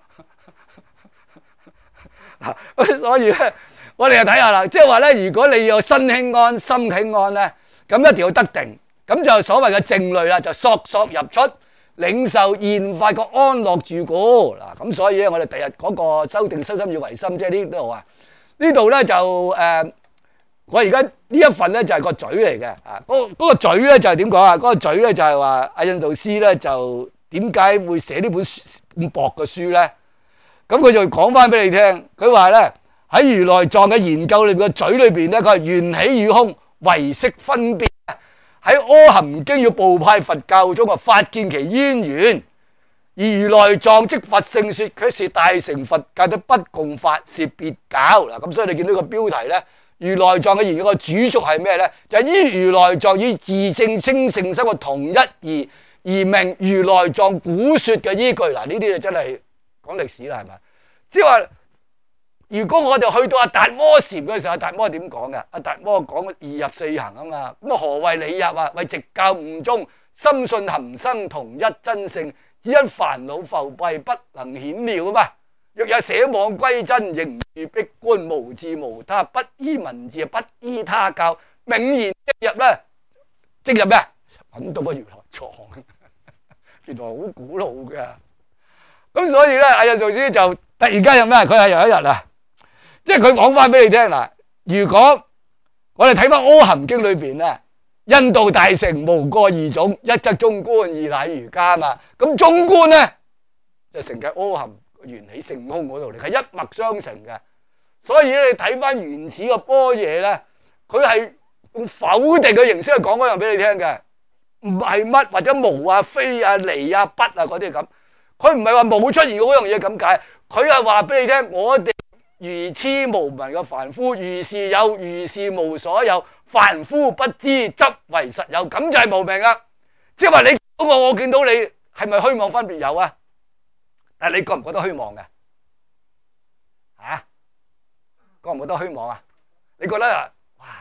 嗱，所以咧，我哋就睇下啦，即係話咧，如果你要身輕安、心輕安咧，咁一定要得定，咁就所謂嘅靜慮啦，就索索入出。領受現法個安樂住故嗱，咁所以咧，我哋第日嗰個修定修心要為心，即係呢度啊。呢度咧就誒，我而家呢一份咧就係個嘴嚟嘅啊。嗰嗰個嘴咧就係點講啊？嗰個嘴咧就係話阿印度師咧就點解會寫呢本咁薄嘅書咧？咁佢就講翻俾你聽，佢話咧喺如來藏嘅研究裏邊個嘴裏邊咧，佢係緣起與空唯識分別。喺阿含經要部派佛教中啊，發見其淵源，而如來藏即佛性說，卻是大乘佛教的不共法，是別教嗱。咁所以你見到個標題咧，如來藏嘅研究個主軸係咩咧？就係、是、依如來藏與自性清淨心嘅同一義而名如來藏古說嘅依據嗱。呢啲就真係講歷史啦，係咪？即係話。如果我哋去到阿達摩禪嘅時候，阿達摩點講嘅？阿達摩講二入四行啊嘛。咁啊何謂理入啊？為直教悟中，深信含生同一真性，只因煩惱浮蔽不能顯妙啊嘛。若有捨妄歸真，仍如壁觀，無自無他，不依文字，不依他教，冥然即入咧，即入咩？揾到個如來藏，原來好古老嘅。咁所以咧，阿印度師就突然間有咩？佢係有一日啊。即係佢講翻俾你聽嗱，如果我哋睇翻《阿含經》裏邊咧，印度大乘無過二種，一則中觀，二乃瑜伽嘛。咁中觀咧就成嘅阿含緣起性空嗰度嚟，係一脈相承嘅。所以咧，你睇翻原始個般若咧，佢係用否定嘅形式去講嗰樣俾你聽嘅，唔係乜或者無啊、非啊、離啊、不啊嗰啲咁。佢唔係話冇出現嗰樣嘢咁解，佢係話俾你聽，我哋。如痴無明嘅凡夫，如是有，如是無所有。凡夫不知，執為實有，咁就係無明啊！即係話你嗰個我見到你係咪虛妄分別有啊？但係你覺唔覺得虛妄嘅？嚇，覺唔覺得虛妄啊？你覺得啊？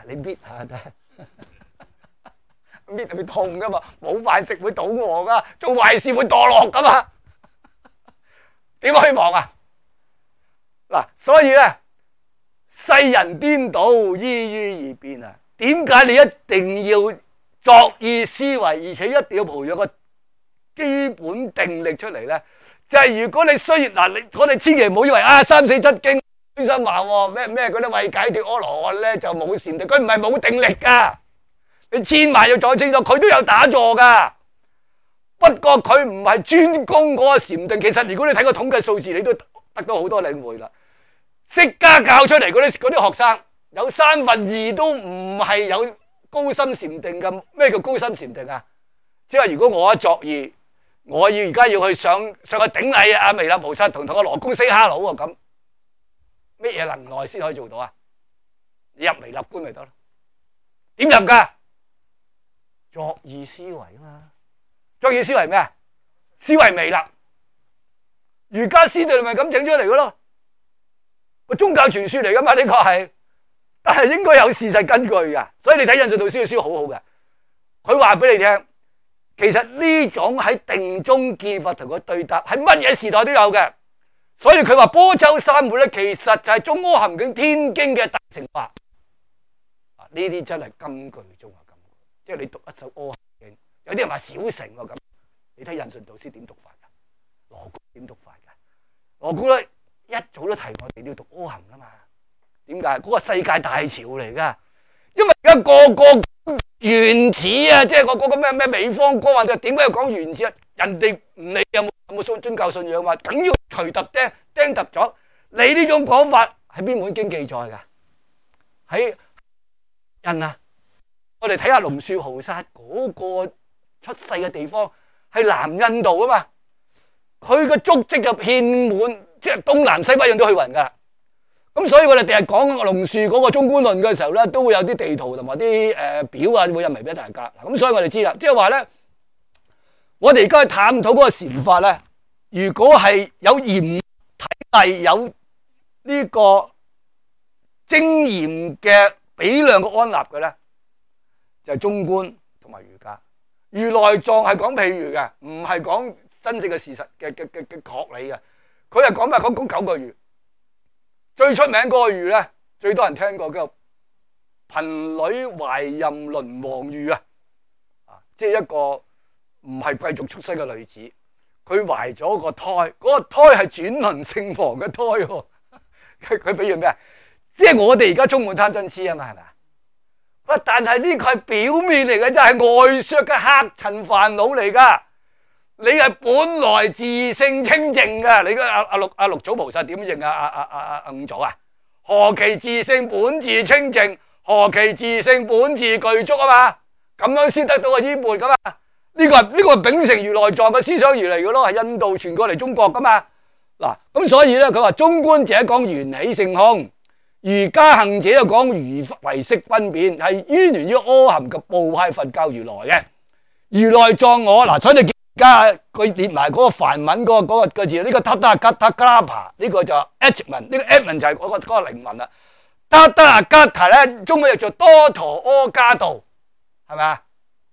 你搣下得，搣係會痛噶嘛，冇飯食會肚餓噶，做壞事會墮落噶嘛，點可以忘啊？嗱，所以咧，世人顛倒，依於而變啊！點解你一定要作意思維，而且一定要培養個基本定力出嚟咧？就係、是、如果你雖然嗱，你我哋千祈唔好以為啊，三四七經先生話咩咩嗰啲為解脫阿羅漢咧就冇禪定，佢唔係冇定力噶。你千萬要再清楚，佢都有打坐噶。不過佢唔係專攻嗰個禪定。其實如果你睇個統計數字，你都得到好多領會啦。釋迦教出嚟嗰啲嗰啲學生，有三分二都唔係有高深禪定嘅。咩叫高深禪定啊？即係如果我一作意，我要而家要去上上去頂禮啊，彌勒菩薩同同個羅公 say hello 啊，咁咩嘢能耐先可以做到啊？你入彌勒觀咪得咯？點入噶？作意思維啊嘛，作意思維咩啊？思維彌勒，瑜伽師隊咪咁整出嚟嘅咯？個宗教傳說嚟噶嘛？呢個係，但係應該有事實根據噶。所以你睇印順導師嘅書好好嘅，佢話俾你聽，其實呢種喺定中見佛同佢對答，喺乜嘢時代都有嘅。所以佢話波州三會咧，其實就係中阿含經天經嘅大乘法。啊，呢啲真係金句中嘅金句，即係你讀一首阿含經，有啲人話小乘喎咁，你睇印順導師點讀法噶？羅公點讀法噶？羅公咧一早都提我哋要讀阿含噶嘛？點解？嗰個世界大潮嚟噶，因為而家個個原始啊，即係個個個咩咩美方歌或者點解要講原始啊？人哋唔理有冇有冇信宗教信仰嘛，梗要除揼釘釘揼咗。你呢種講法喺邊本經記載噶？喺人啊，我哋睇下龍樹菩薩嗰個出世嘅地方係南印度啊嘛，佢嘅足跡就遍滿，即係東南西北印都去勻噶。咁所以我哋第日講龍樹嗰個中觀論嘅時候咧，都會有啲地圖同埋啲誒表啊，會印埋俾大家。咁所以我哋知啦，即係話咧，我哋而家去探討嗰個禪法咧，如果係有嚴體例、有呢個精嚴嘅比量嘅安立嘅咧，就係中觀同埋瑜伽。如來藏係講譬如嘅，唔係講真正嘅事實嘅嘅嘅嘅確理嘅。佢係講咩？講講九個喻。最出名嗰個喻咧，最多人聽過叫貧女懷孕輪王喻啊！啊，即係一個唔係貴族出身嘅女子，佢懷咗個胎，嗰、那個胎係轉輪聖王嘅胎喎。佢佢比喻咩啊？即係我哋而家充滿貪嗔癡啊嘛，係咪啊？喂，但係呢個係表面嚟嘅，就係外削嘅黑塵煩惱嚟噶。你係本來自性清淨噶，你個阿阿六阿六祖菩薩點認啊？阿阿阿阿五祖啊？何其自性本自清淨，何其自性本自具足啊嘛？咁樣先得到個衣缽噶嘛？呢、這個係呢、這個係秉承如來藏嘅思想而嚟嘅咯，係印度傳過嚟中國噶嘛？嗱，咁所以咧，佢話中觀者講緣起性空，瑜伽行者就講如唯識分辨，係淵源於阿含嘅部派佛教如來嘅如來藏我嗱，所以你。而家佢列埋嗰個梵文嗰、那個、那個字，呢、這個 Tata Gata Grappa 呢個就 Atman， 呢個 Atman 就係嗰、那個嗰、那個靈魂啦。Tata Gata 咧，中文就做多陀阿伽度，係咪啊？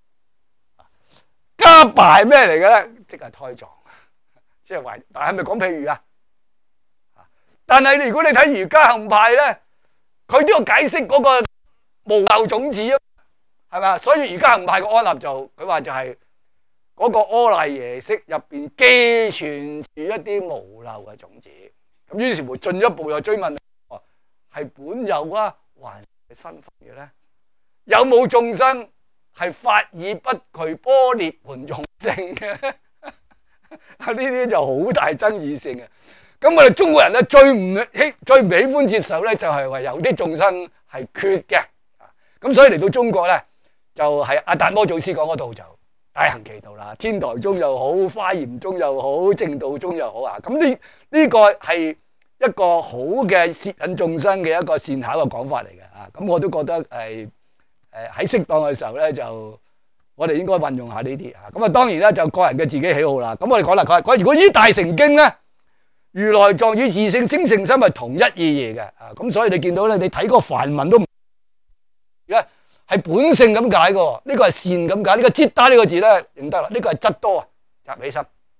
加巴係咩嚟嘅咧？即係胎藏，即係懷。但係咪講譬如啊？但係如果你睇瑜伽行派咧，佢都要解釋嗰個無漏種子啊，係咪啊？所以瑜伽行派嘅安立就佢話就係、是。嗰個阿賴耶識入邊寄存住一啲無漏嘅種子，咁於是乎進一步又追問：哦，係本有啊，還係身分嘅咧？有冇眾生係法爾不具般涅槃用性嘅？啊，呢啲就好大爭議性嘅。咁我哋中國人咧最唔喜最唔喜歡接受咧，就係話有啲眾生係缺嘅。咁所以嚟到中國咧，就係阿達摩祖師講嗰度就。大行其道啦，天台宗又好，華嚴宗又好，正道宗又好啊！咁呢呢個係一個好嘅攝引眾生嘅一個善巧嘅講法嚟嘅啊！咁我都覺得誒誒喺適當嘅時候咧，就我哋應該運用下呢啲啊！咁啊當然啦，就個人嘅自己喜好啦。咁我哋講啦，佢佢如果依大乘經咧，如來藏與自性清淨心係同一意義嘅啊！咁所以你見到咧，你睇個梵文都。 咧係本性咁解嘅，呢個係善咁解。呢個จิต打呢個字咧認得啦，呢個係質多啊，集起心。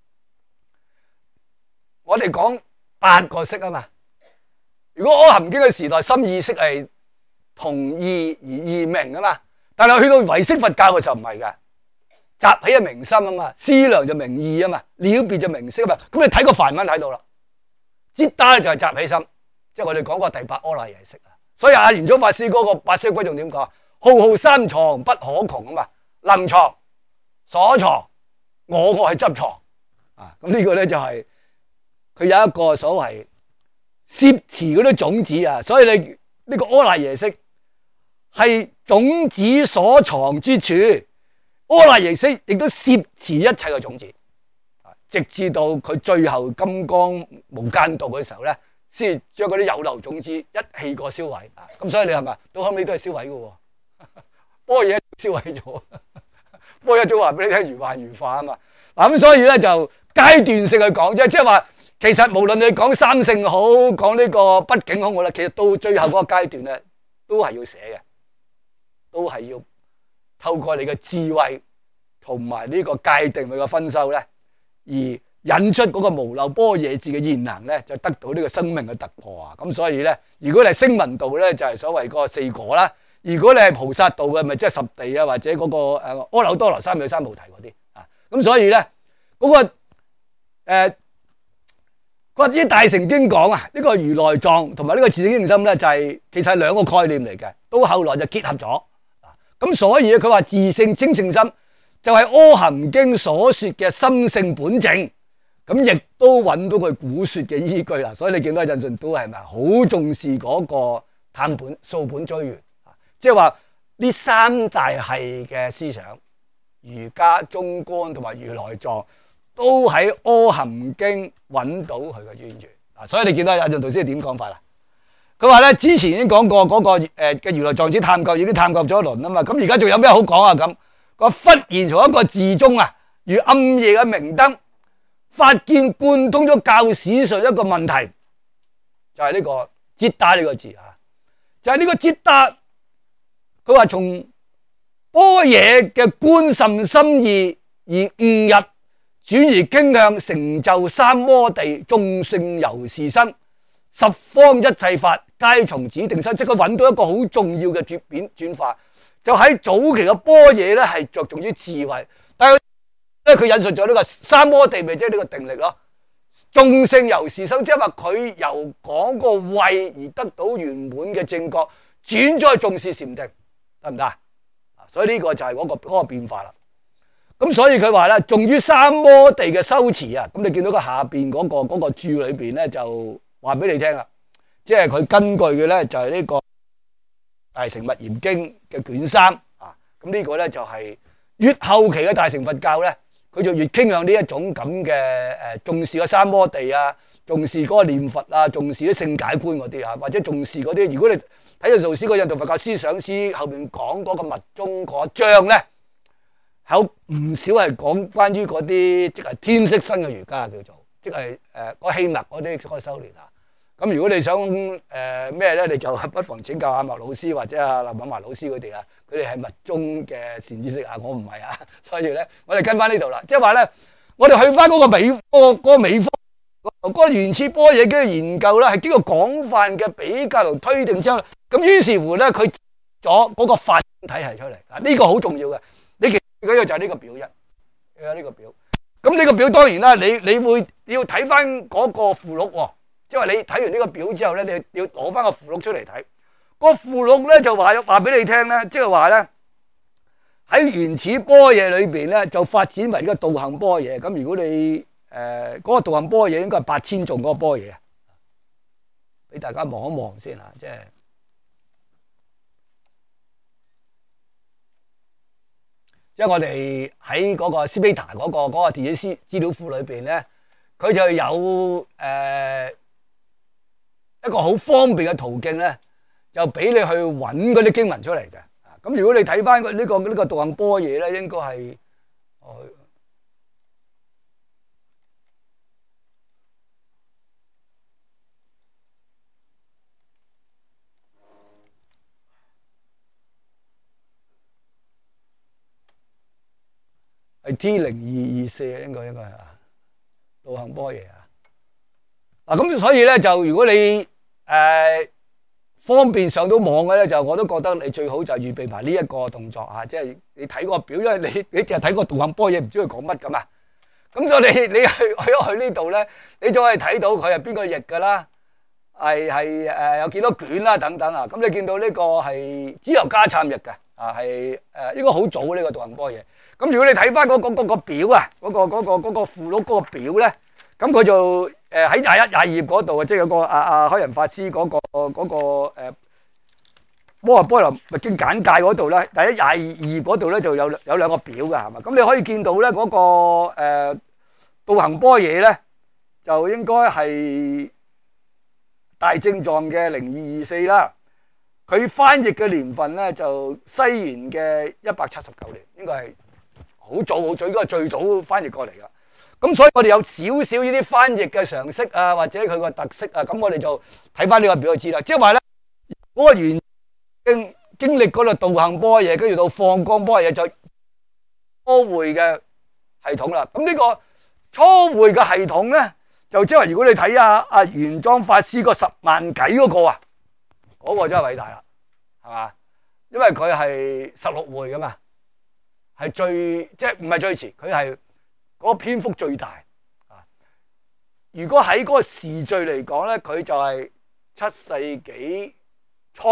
我哋講八個識啊嘛。如果阿含經嘅時代，心意識係同義而異名啊嘛。但係去到唯識佛教嘅時候唔係㗎，集起係明心啊嘛，思量就明義啊嘛，了別就明識啊嘛。咁你睇個梵文睇到啦，จิต打就係集起心，即係我哋講過第八阿賴耶識啊。所以阿玄奘法師嗰個八識歸仲點講？浩浩三藏不可窮啊嘛，能藏、所藏、我我係執藏啊。咁呢個咧就係、是、佢有一個所謂攝持嗰啲種子啊。所以你呢、這個阿賴耶識係種子所藏之處，阿賴耶識亦都攝持一切嘅種子，直至到佢最後金剛無間道嘅時候咧，先將嗰啲有漏種子一氣過銷毀啊。咁所以你係咪到後尾都係銷毀嘅？般若銷毀咗，般若早話俾你聽，如幻如化啊嘛。嗱咁所以咧就階段性去講啫，即係話其實無論你講三性好，講呢個畢竟好，我咧其實到最後嗰個階段咧，都係要寫嘅，都係要透過你嘅智慧同埋呢個界定佢嘅分修咧，而引出嗰個無漏般若智嘅現能咧，就得到呢個生命嘅突破啊。咁所以咧，如果你係聲聞道咧，就係所謂嗰個四果啦。如果你係菩薩道嘅，咪即係十地啊，或者嗰個誒阿耨多羅三藐三菩提嗰啲啊。咁所以咧，嗰個誒嗰啲大乘經講啊，呢個如來藏同埋呢個自性淨心咧，就係其實係兩個概念嚟嘅，到後來就結合咗啊。咁所以咧，佢話自性清淨心就係阿含經所說嘅心性本淨，咁亦都揾到佢古說嘅依據啦。所以你見到印順都係咪好重視嗰個探本溯本追源？即係話呢三大系嘅思想，儒家、中觀同埋如來藏，都喺阿含經揾到佢嘅淵源。嗱，所以你見到阿印順導師點講法啦？佢話咧之前已經講過嗰個誒嘅如來藏子探究已經探究咗一輪啊嘛，咁而家仲有咩好講啊？咁個忽然從一個字中啊，如暗夜嘅明燈，發現貫通咗教史上一個問題，就係呢個จิต打呢個字啊，就係呢個จิต打。佢話從般若嘅觀甚深意而悟入，轉而傾向成就三摩地，眾聖由是生，十方一切法皆從此定生。即係佢揾到一個好重要嘅轉變轉化，就喺早期嘅般若咧係着重於智慧，但係咧佢引述咗呢個三摩地，咪即係呢個定力咯。眾聖由是生，即係話佢由講個慧而得到圓滿嘅正覺，轉咗去重視禪定。得唔得啊？所以呢個就係嗰個嗰個變化啦。咁所以佢話咧，重於三摩地嘅修持啊。咁你見到佢下邊嗰個嗰個注裏邊咧，就話俾你聽啦。即係佢根據嘅咧，就係呢個《大乘密嚴經》嘅卷三啊。咁呢個咧就係越後期嘅大乘佛教咧，佢就越傾向呢一種咁嘅誒重視個三摩地啊，重視嗰個念佛啊，重視啲聖解觀嗰啲啊，或者重視嗰啲。如果你睇住導師個印度佛教思想師後面講嗰個密宗嗰章咧，有唔少係講關於嗰啲即係天色身嘅瑜伽叫做，即係誒嗰氣脈嗰啲嗰個修煉啊。咁如果你想誒咩咧，你就不妨請教阿麥老師或者阿林敏華老師佢哋啊，佢哋係密宗嘅善知識啊，我唔係啊。所以咧，我哋跟翻呢度啦，即係話咧，我哋去翻嗰個美嗰個嗰個美科。嗰個原始般若嘅研究咧，係經過廣泛嘅比較同推定之後，咁於是乎咧，佢咗嗰個發展體系出嚟。啊，呢個好重要嘅。你其實嗰個就係呢個表一，呢個表。咁呢個表當然啦，你你會你要睇翻嗰個附錄喎，即係話你睇完呢個表之後咧，你要攞翻個附錄出嚟睇。個附錄咧就話話俾你聽咧，即係話咧喺原始般若裏邊咧，就發展為呢個道行般若。咁如果你誒，嗰、呃那個道行般若應該係八千頌嗰個般若，俾大家望一望先吓，即係即係我哋喺嗰個 Speedtaster 嗰個嗰、那個電子資資料庫裏邊咧，佢就有誒、呃、一個好方便嘅途徑咧，就俾你去揾嗰啲經文出嚟嘅。咁如果你睇翻呢個呢、這個道行般若咧，應該係哦。 係 T 零二二四啊，應該應該係啊，道行波嘢啊。嗱咁所以咧就如果你誒、呃、方便上到網嘅咧，就我都覺得你最好就預備埋呢一個動作啊，即係你睇個表，因為你你淨係睇個道行波嘢，唔知佢講乜咁啊。咁所以你你去去咗去呢度咧，你就可以睇到佢係邊個譯㗎啦，係係誒有幾多卷啦等等啊。咁你見到呢個係支流加參譯嘅啊，係誒應該好早呢個道行波嘢。咁如果你睇翻嗰嗰嗰個表啊，嗰個嗰個嗰個附錄嗰個表咧，咁佢就誒喺廿一廿二頁嗰度啊，即係嗰個阿阿開仁法師嗰個嗰個誒摩訶波羅蜜經簡介嗰度咧，第一廿二頁嗰度咧就有有兩個表嘅係嘛，咁你可以見到咧嗰個誒道行波嘢咧，就應該係大正藏嘅零二二四啦。佢翻譯嘅年份咧就西元嘅一百七十九年，應該係好早好早，應該係最早翻譯過嚟噶。咁所以我哋有少少呢啲翻譯嘅常識啊，或者佢個特色啊，咁我哋就睇翻呢個表就知啦。即係話咧，嗰個原經經歷嗰度道行波嘢，跟住到放光波嘢，就初會嘅系統啦。咁呢個初會嘅系統咧，就即係話如果你睇下阿玄奘法師個十萬偈嗰個啊，嗰個真係偉大啦，係嘛？因為佢係十六會噶嘛，係最即係唔係最遲，佢係嗰個篇幅最大啊。如果喺嗰個時序嚟講咧，佢就係七世紀初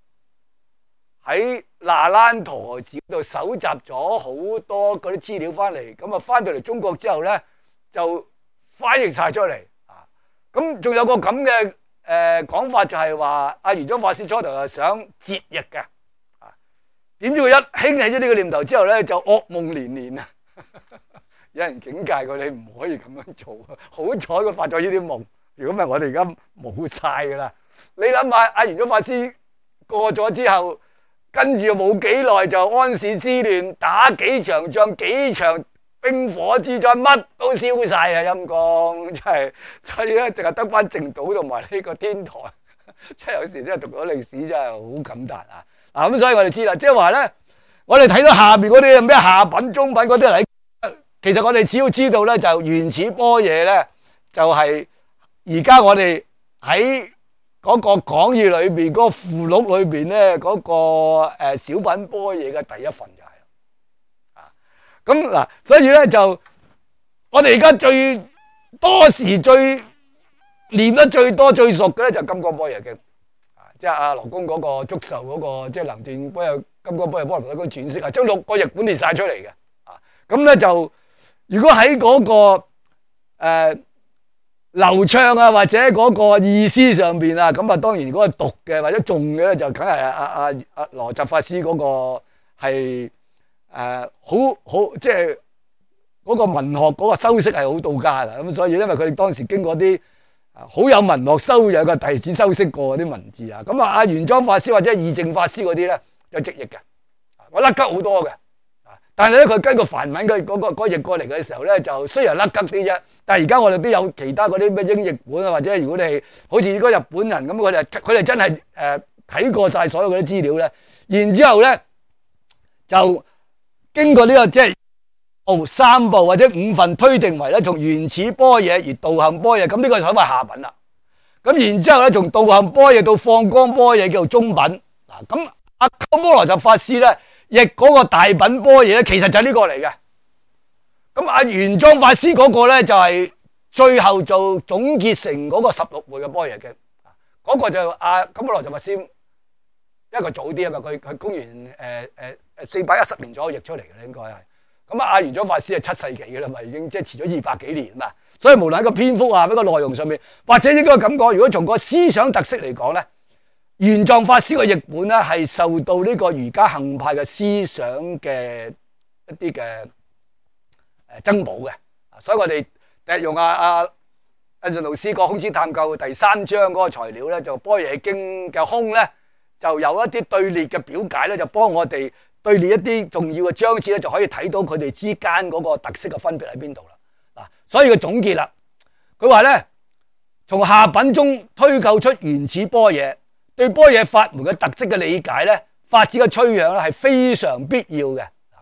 喺那蘭陀寺度搜集咗好多嗰啲資料翻嚟，咁啊翻到嚟中國之後咧，就翻譯晒出嚟啊。咁仲有個咁嘅誒講法，就係話阿玄奘法師初頭係想節譯嘅啊，點知佢一興起咗呢個念頭之後咧，就噩夢連連啊！有人警戒佢，你唔可以咁樣做啊！好彩佢發咗呢啲夢，如果唔係我哋而家冇晒噶啦。你諗下，阿玄奘法師過咗之後，跟住冇幾耐就安史之亂，打幾場仗，幾場冰火之災，乜都燒晒啊！陰公真係，所以咧淨係得翻淨土同埋呢個天台，即係有時真係讀到歷史真係好感嘆啊！嗱咁，所以我哋知啦，即係話咧，我哋睇到下邊嗰啲咩下品、中品嗰啲嚟，其實我哋只要知道咧，就原始般若咧，就係而家我哋喺嗰個講義裏邊嗰個附錄裏邊咧，嗰個誒小品般若嘅第一份就係啊，咁嗱，所以咧就我哋而家最多時最念得最多最熟嘅咧就係金剛般若經啊，即係阿羅公嗰個祝壽嗰個即係能斷般若金剛般若波羅蜜多經轉釋啊，將六個譯本列晒出嚟嘅啊，咁咧就如果喺嗰個誒流暢啊，或者嗰個意思上邊啊，咁啊當然如果係讀嘅或者誦嘅咧，就梗係阿阿阿羅什法師嗰個係誒好好，即係嗰個文學嗰個修飾係好到家啦。咁所以因為佢哋當時經過啲好有文學修養嘅弟子修飾過嗰啲文字啊，咁啊阿玄奘法師或者義淨法師嗰啲咧就直譯嘅，我甩吉好多嘅。但係咧，佢根據梵文佢嗰個嗰譯過嚟嘅時候咧，就雖然甩吉啲啫，但係而家我哋都有其他嗰啲咩英譯本啊，或者如果你係好似嗰日本人咁，佢哋佢哋真係誒睇過晒所有嗰啲資料咧，然之後咧就經過呢個即係哦三部或者五份推定為咧，從原始般若而道行般若，咁呢個就所謂下品啦。咁然之後咧，從道行般若到放光般若叫做中品。嗱，咁阿鳩摩羅什法師咧，譯嗰個大品般若咧，其實就係呢個嚟嘅。咁阿玄奘法師嗰個咧就係最後就總結成嗰個十六會嘅般若經。嗰、那個就阿鳩摩羅什法師一個早啲啊嘛，佢佢公元誒誒誒四百一十年左右譯出嚟嘅，應該係。咁啊，阿玄奘法師係七世紀嘅啦嘛，已經即係遲咗二百幾年嘛。所以無論喺個篇幅啊，喺個內容上面，或者應該咁講，如果從個思想特色嚟講咧，玄奘法師嘅譯本咧係受到呢個儒家行派嘅思想嘅一啲嘅誒增補嘅。所以我哋第日用阿阿阿陳老師個空之探究第三章嗰個材料咧，就般若經嘅空咧，就有一啲對列嘅表解咧，就幫我哋對列一啲重要嘅章節咧，就可以睇到佢哋之間嗰個特色嘅分別喺邊度啦。嗱，所以佢總結啦，佢話咧，從下品中推構出原始般若，對般若法門嘅特色嘅理解咧，發展嘅趨向咧係非常必要嘅。嗱，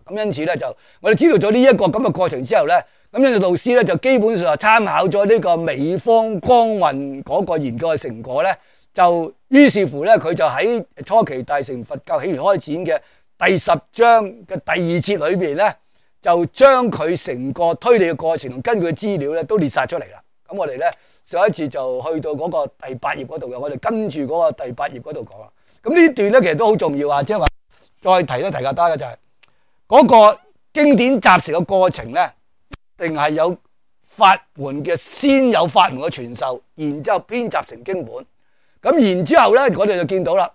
咁因此咧就我哋知道咗呢一個咁嘅過程之後咧，咁印度導師咧就基本上係參考咗呢個美方光運嗰個研究嘅成果咧，就於是乎咧佢就喺初期大乘佛教起源開展嘅第十章嘅第二節裏邊咧，就將佢成個推理嘅過程同根據嘅資料咧都列晒出嚟啦。咁我哋咧上一次就去到嗰個第八頁嗰度嘅，我哋跟住嗰個第八頁嗰度講啦。咁呢段咧其實都好重要啊，即係話再提一提下大家就係嗰個經典集成嘅過程咧，定係有法門嘅，先有法門嘅傳授，然之後編集成經本。咁然之後咧，我哋就見到啦，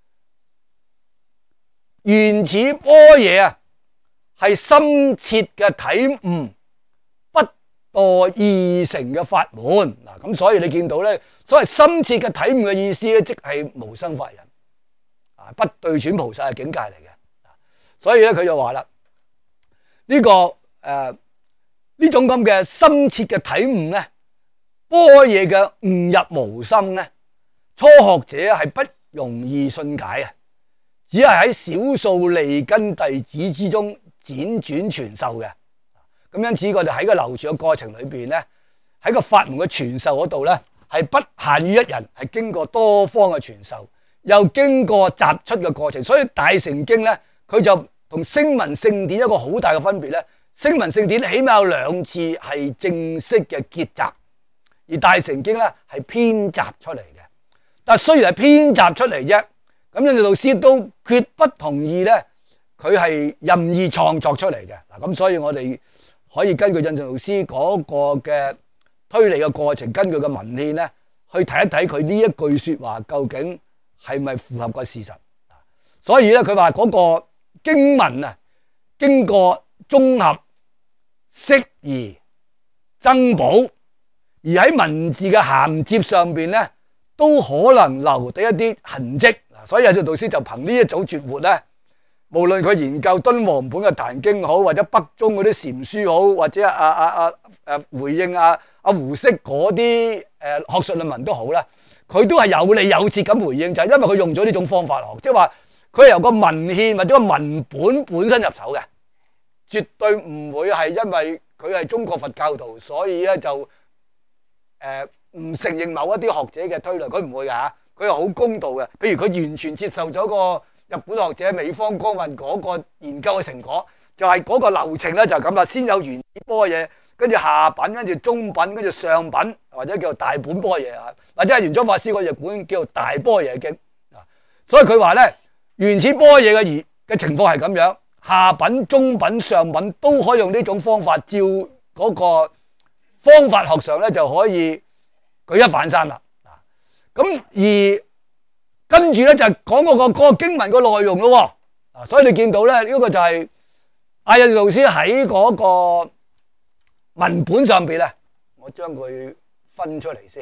原始般若啊，係深切嘅體悟，不墮二乘嘅法門。嗱，咁所以你見到咧，所謂深切嘅體悟嘅意思咧，即係無生法忍啊，不對轉菩薩嘅境界嚟嘅。所以咧，佢就話啦，呢、這個誒呢、呃、種咁嘅深切嘅體悟咧，般若嘅悟入無心咧，初學者係不容易信解啊，只係喺少數利根弟子之中輾轉傳授嘅。咁因此，我哋喺個流傳嘅過程裏邊咧，喺個法門嘅傳授嗰度咧，係不限於一人，係經過多方嘅傳授，又經過集出嘅過程。所以大乘經咧，佢就同聲聞聖典一個好大嘅分別咧。聲聞聖典起碼有兩次係正式嘅結集，而大乘經咧係編集出嚟嘅。但係雖然係編集出嚟啫，咁印度老師都決不同意咧，佢係任意創作出嚟嘅。嗱，咁所以我哋可以根據印度老師嗰個嘅推理嘅過程，根據個文獻咧，去睇一睇佢呢一句說話究竟係咪符合個事實。所以咧，佢話嗰個經文啊，經過綜合、釋疑、增補，而喺文字嘅銜接上邊咧，都可能留低一啲痕跡。所以印度導師就憑呢一組絕活咧，無論佢研究敦煌本嘅《壇經》好，或者北宗嗰啲禪書好，或者啊啊啊誒回應啊啊胡適嗰啲誒學術論文都好啦，佢都係有理有節咁回應，就係因為佢用咗呢種方法學，即係話佢係由個文獻或者個文本本身入手嘅，絕對唔會係因為佢係中國佛教徒，所以咧就誒唔、呃、承認某一啲學者嘅推論，佢唔會嘅嚇，佢係好公道嘅。譬如佢完全接受咗個日本學者美方光運嗰個研究嘅成果，就係、是、嗰個流程咧就係咁啦，先有原始般若，跟住下品，跟住中品，跟住上品，或者叫做大本般若啊，或者係玄奘法師嗰隻本叫做大般若經啊。所以佢話咧，原始般若嘅嘅情況係咁樣，下品、中品、上品都可以用呢種方法，照嗰個方法學上咧就可以舉一反三啦。咁而跟住咧就講嗰個嗰個經文個內容咯。啊，所以你見到咧呢個就係阿印度老師喺嗰個文本上邊咧，我將佢分出嚟先。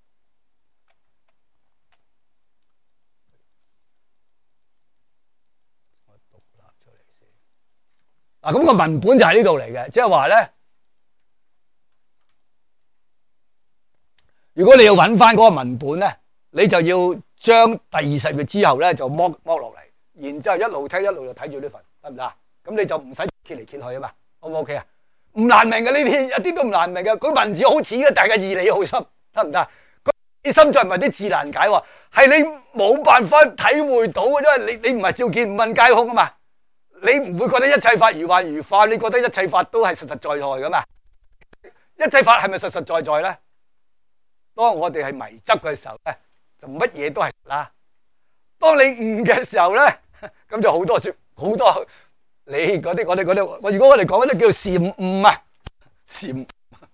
我獨立出嚟先。嗱，咁個文本就係呢度嚟嘅，即係話咧，如果你要揾翻嗰個文本咧，你就要將第二十頁之後咧就剝剝落嚟，然之後一路睇一路就睇住呢份，得唔得？咁你就唔使揭嚟揭去啊嘛，好唔 OK 啊？唔難明嘅呢啲，一啲都唔難明嘅。佢文字好似嘅，但係義理好深，得唔得？佢深在唔係啲字難解喎，係你冇辦法體會到嘅，因為你你唔係照見五蘊皆空啊嘛，你唔會覺得一切法如幻如化，你覺得一切法都係實實在在噶嘛？一切法係咪實實在在咧？當我哋係迷執嘅時候咧，就乜嘢都係啦。當你悟嘅時候咧，咁就好多說好多。你嗰啲嗰啲嗰啲，我如果我哋講嗰啲叫禪悟啊，禪，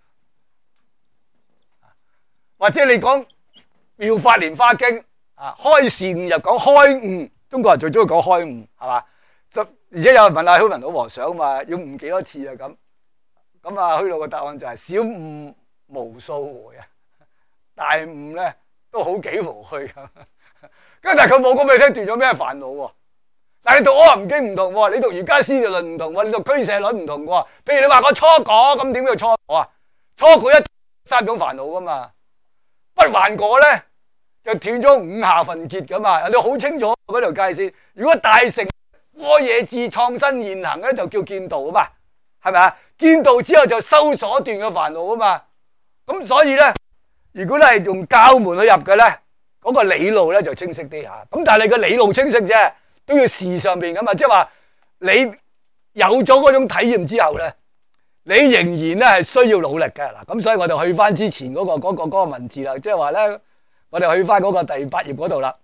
或者你講《妙法蓮華經》啊，開示悟又講開悟，中國人最中意講開悟，係嘛？而且有人問阿虛雲老和尚嘛，要悟幾多次啊？咁咁啊，虛老嘅答案就係小悟無數回啊，大悟咧都好幾無去咁。跟住但係佢冇講俾你聽，斷咗咩煩惱喎？但係你讀《阿含經》唔同喎，你讀《瑜伽師地論》唔同喎，你讀《俱舍論》唔同喎。譬如你話我初果，咁點叫初果啊？初果一三種煩惱噶嘛，不還果咧就斷咗五下分結噶嘛。你好清楚嗰條界線。如果大乘般若智創新現行咧就叫見道啊嘛，係咪啊？見道之後就修所斷嘅煩惱啊嘛。咁所以咧，如果你係用教門去入嘅咧，嗰個理路咧就清晰啲嚇。咁但係你個理路清晰啫，都要事上邊噶嘛。即係話你有咗嗰種體驗之後咧，你仍然咧係需要努力嘅嗱。咁所以我哋去翻之前嗰個嗰個嗰個文字啦，即係話咧，我哋去翻嗰個第八頁嗰度啦。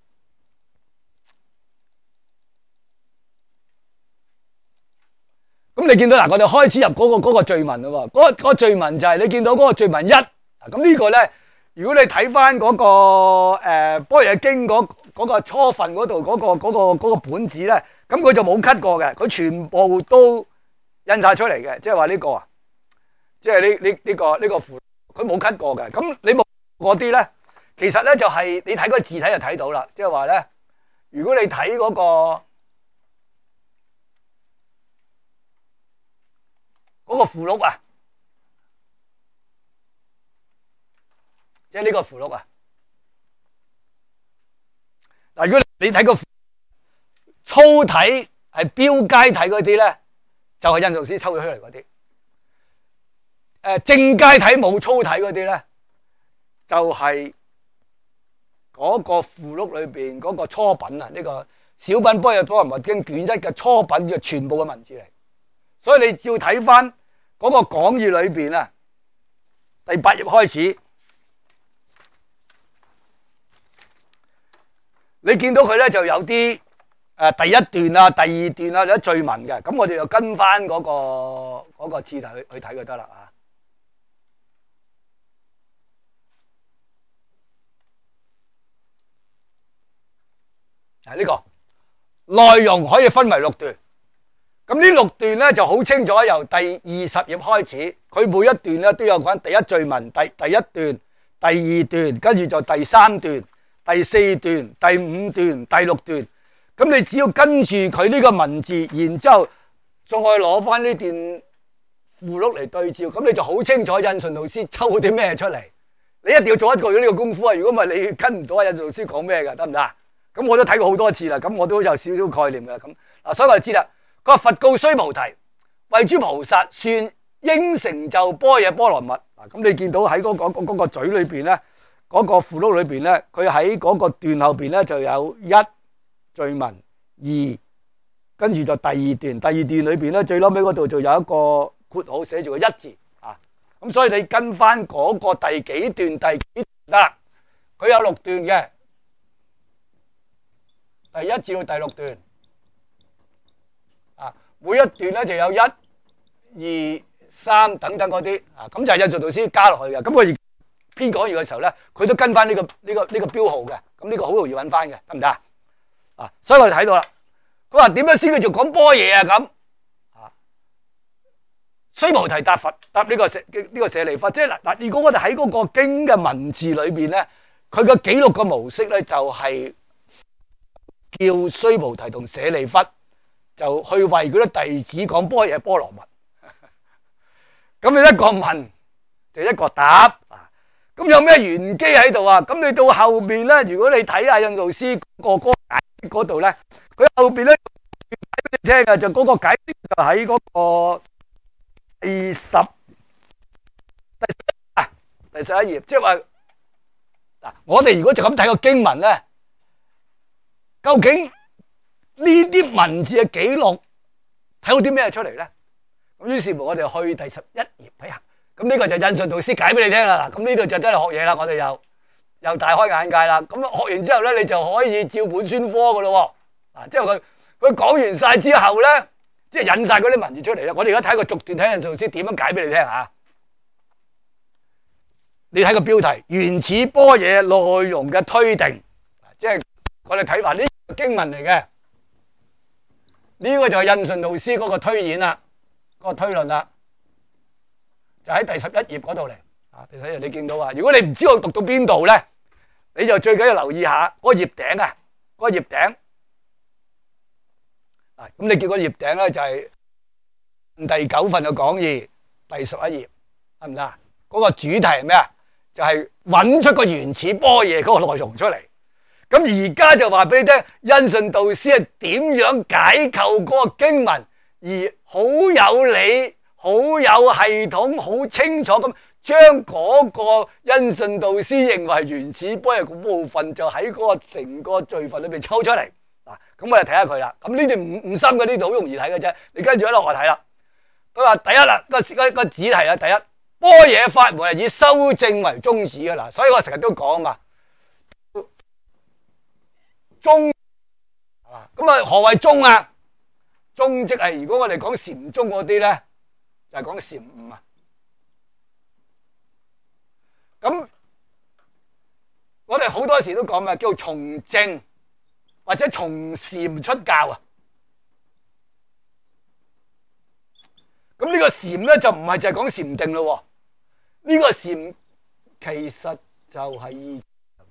咁你見到嗱，我哋開始入嗰個嗰個序文啦喎，嗰個嗰個序文就係你見到嗰個序文一，咁呢個咧，如果你睇翻嗰個誒《般若經》嗰嗰個初份嗰度嗰個嗰個嗰個本子咧，咁佢就冇 cut 過嘅，佢全部都印晒出嚟嘅，即係話呢個啊，即係呢呢呢個呢個符，佢冇 cut 過嘅。咁你冇嗰啲咧，其實咧就係你睇個字體就睇到啦，即係話咧，如果你睇嗰個。嗰個附錄啊，即係呢個附錄啊。嗱，如果你睇個粗體係標楷體嗰啲咧，就係印度師抽咗出嚟嗰啲。誒正楷體冇粗體嗰啲咧，就係嗰個附錄裏邊嗰個初品啊，呢個小品般若波羅蜜經卷一嘅初品嘅全部嘅文字嚟。所以你照睇翻嗰個講義裏邊啊，第八頁開始，你見到佢咧就有啲誒第一段啊、第二段啊有啲序文嘅，咁我哋就跟翻嗰個嗰個次題去去睇就得啦啊。係呢個內容可以分為六段。咁呢六段咧就好清楚，由第二十頁開始，佢每一段咧都有講第一序文、第第一段、第二段，跟住就第三段、第四段、第五段、第六段。咁你只要跟住佢呢個文字，然之後再攞翻呢段附錄嚟對照，咁你就好清楚印順導師抽啲咩出嚟。你一定要做一個呢個功夫啊！如果唔係你跟唔到印順導師講咩嘅，得唔得啊？咁我都睇過好多次啦，咁我都有少少概念嘅咁嗱，所以我就知啦。個佛告須菩提，為諸菩薩算應成就般若波羅蜜嗱。咁你見到喺嗰個嗰個嘴裏邊咧，嗰個附錄裏邊咧，佢喺嗰個段後邊咧就有一序文，二跟住就第二段，第二段裏邊咧最撈尾嗰度就有一個括號寫住個一字啊。咁所以你跟翻嗰個第幾段第幾段啦，佢有六段嘅，第一至到第六段。每一段咧就有一、二、三等等嗰啲啊，咁就係印順導師加落去嘅。咁佢編講義嘅時候咧，佢都跟翻呢個呢個呢個標號嘅。咁呢個好容易揾翻嘅，得唔得啊？啊，所以我哋睇到啦。佢話點樣先叫做講般若啊？咁啊，須菩提答佛答呢個舍呢個舍利弗，即係嗱嗱。如果我哋喺嗰個經嘅文字裏邊咧，佢嘅記錄嘅模式咧就係叫須菩提同舍利弗。就去為佢啲弟子講般若波羅蜜，咁你一個問就一個答啊！咁有咩玄機喺度啊？咁你到後面咧，如果你睇下印度師個個解釋嗰度咧，佢後邊咧解俾你聽嘅就嗰個解釋就喺嗰個第十第十啊第十一頁，即係話嗱，我哋如果就咁睇個經文咧，究竟？呢啲文字嘅記錄睇到啲咩出嚟咧？咁於是乎我哋去第十一頁睇下。咁呢個就印順導師解俾你聽啦。咁呢度就真係學嘢啦。我哋又又大開眼界啦。咁學完之後咧，你就可以照本宣科噶咯。啊，即係佢佢講完晒之後咧，即係引晒嗰啲文字出嚟咧。我哋而家睇個逐段睇印順導師點樣解俾你聽嚇。你睇個標題：原始般若內容嘅推定，即係我哋睇埋呢個經文嚟嘅。呢個就係印順導師嗰個推演啦，嗰個推論啦，就喺第十一頁嗰度嚟。啊，第十一頁你見到啊？如果你唔知我讀到邊度咧，你就最緊要留意下嗰個頁頂啊，嗰個頁頂。啊，咁你見個頁頂咧就係第九份嘅講義第十一頁，得唔得啊？嗰個主題係咩啊？就係揾出個原始般若嗰個內容出嚟。 咁而家就話俾你聽，印順導師係點樣解構嗰個經文，而好有理、好有系統、好清楚咁將嗰個印順導師認為原始般若嘅部分，就喺嗰個成個序分裏邊抽出嚟。嗱，咁我哋睇下佢啦。咁呢段五五三嘅呢度好容易睇嘅啫，你跟住一路我睇啦。佢話第一啦，個個個主題啦，第一般若法門係以修正為宗旨嘅啦，所以我成日都講啊嘛。宗咁啊，何謂宗啊？宗即係如果我哋講禪宗嗰啲咧，就係講禪悟啊。咁我哋好多時都講咩叫從正或者從禪出教啊。咁呢個禪咧就唔係就係講禪定咯。呢個禪其實就係意。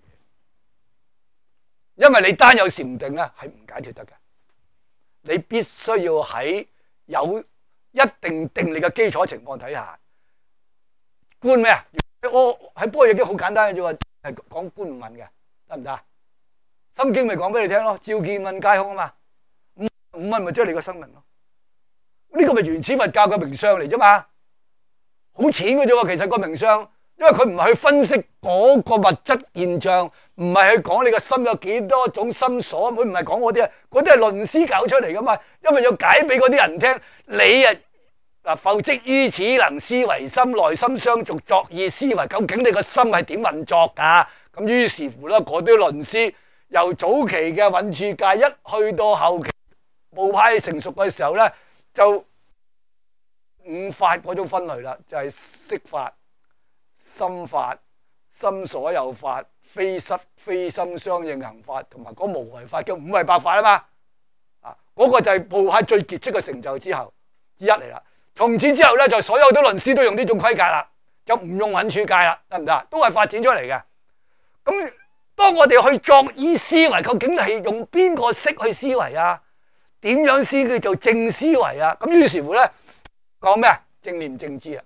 因為你單有禪定咧係唔解脫得嘅，你必須要喺有一定定力嘅基礎情況底下觀咩啊？我喺般若經好簡單嘅啫喎，係講觀五蘊嘅，得唔得？心經咪講俾你聽咯，照見蘊皆空啊嘛，五五蘊咪即係你個生命咯。呢個咪原始佛教嘅名相嚟啫嘛，好淺嘅啫喎，其實個名相。因為佢唔係去分析嗰個物質現象，唔係去講你個心有幾多種心所，佢唔係講嗰啲啊，嗰啲係論師搞出嚟噶嘛。因為要解俾嗰啲人聽，你啊嗱，浮積於此能思惟心，內心相續作意思惟，究竟你個心係點運作噶？咁於是乎咧，嗰啲論師由早期嘅蘊處界，一去到後期部派成熟嘅時候咧，就五法嗰種分類啦，就係色法、心法、心所有法、非色非心相應行法，同埋嗰無為法叫五位百法啊嘛。啊，嗰個就係部派最傑出嘅成就之後之一嚟啦。從此之後咧，就所有啲論師都用呢種規格啦，就唔用蘊處界啦，得唔得？都係發展出嚟嘅。咁當我哋去作意思維，究竟係用邊個識去思維啊？點樣先叫做正思維啊？咁於是乎咧，講咩啊？正念正知啊！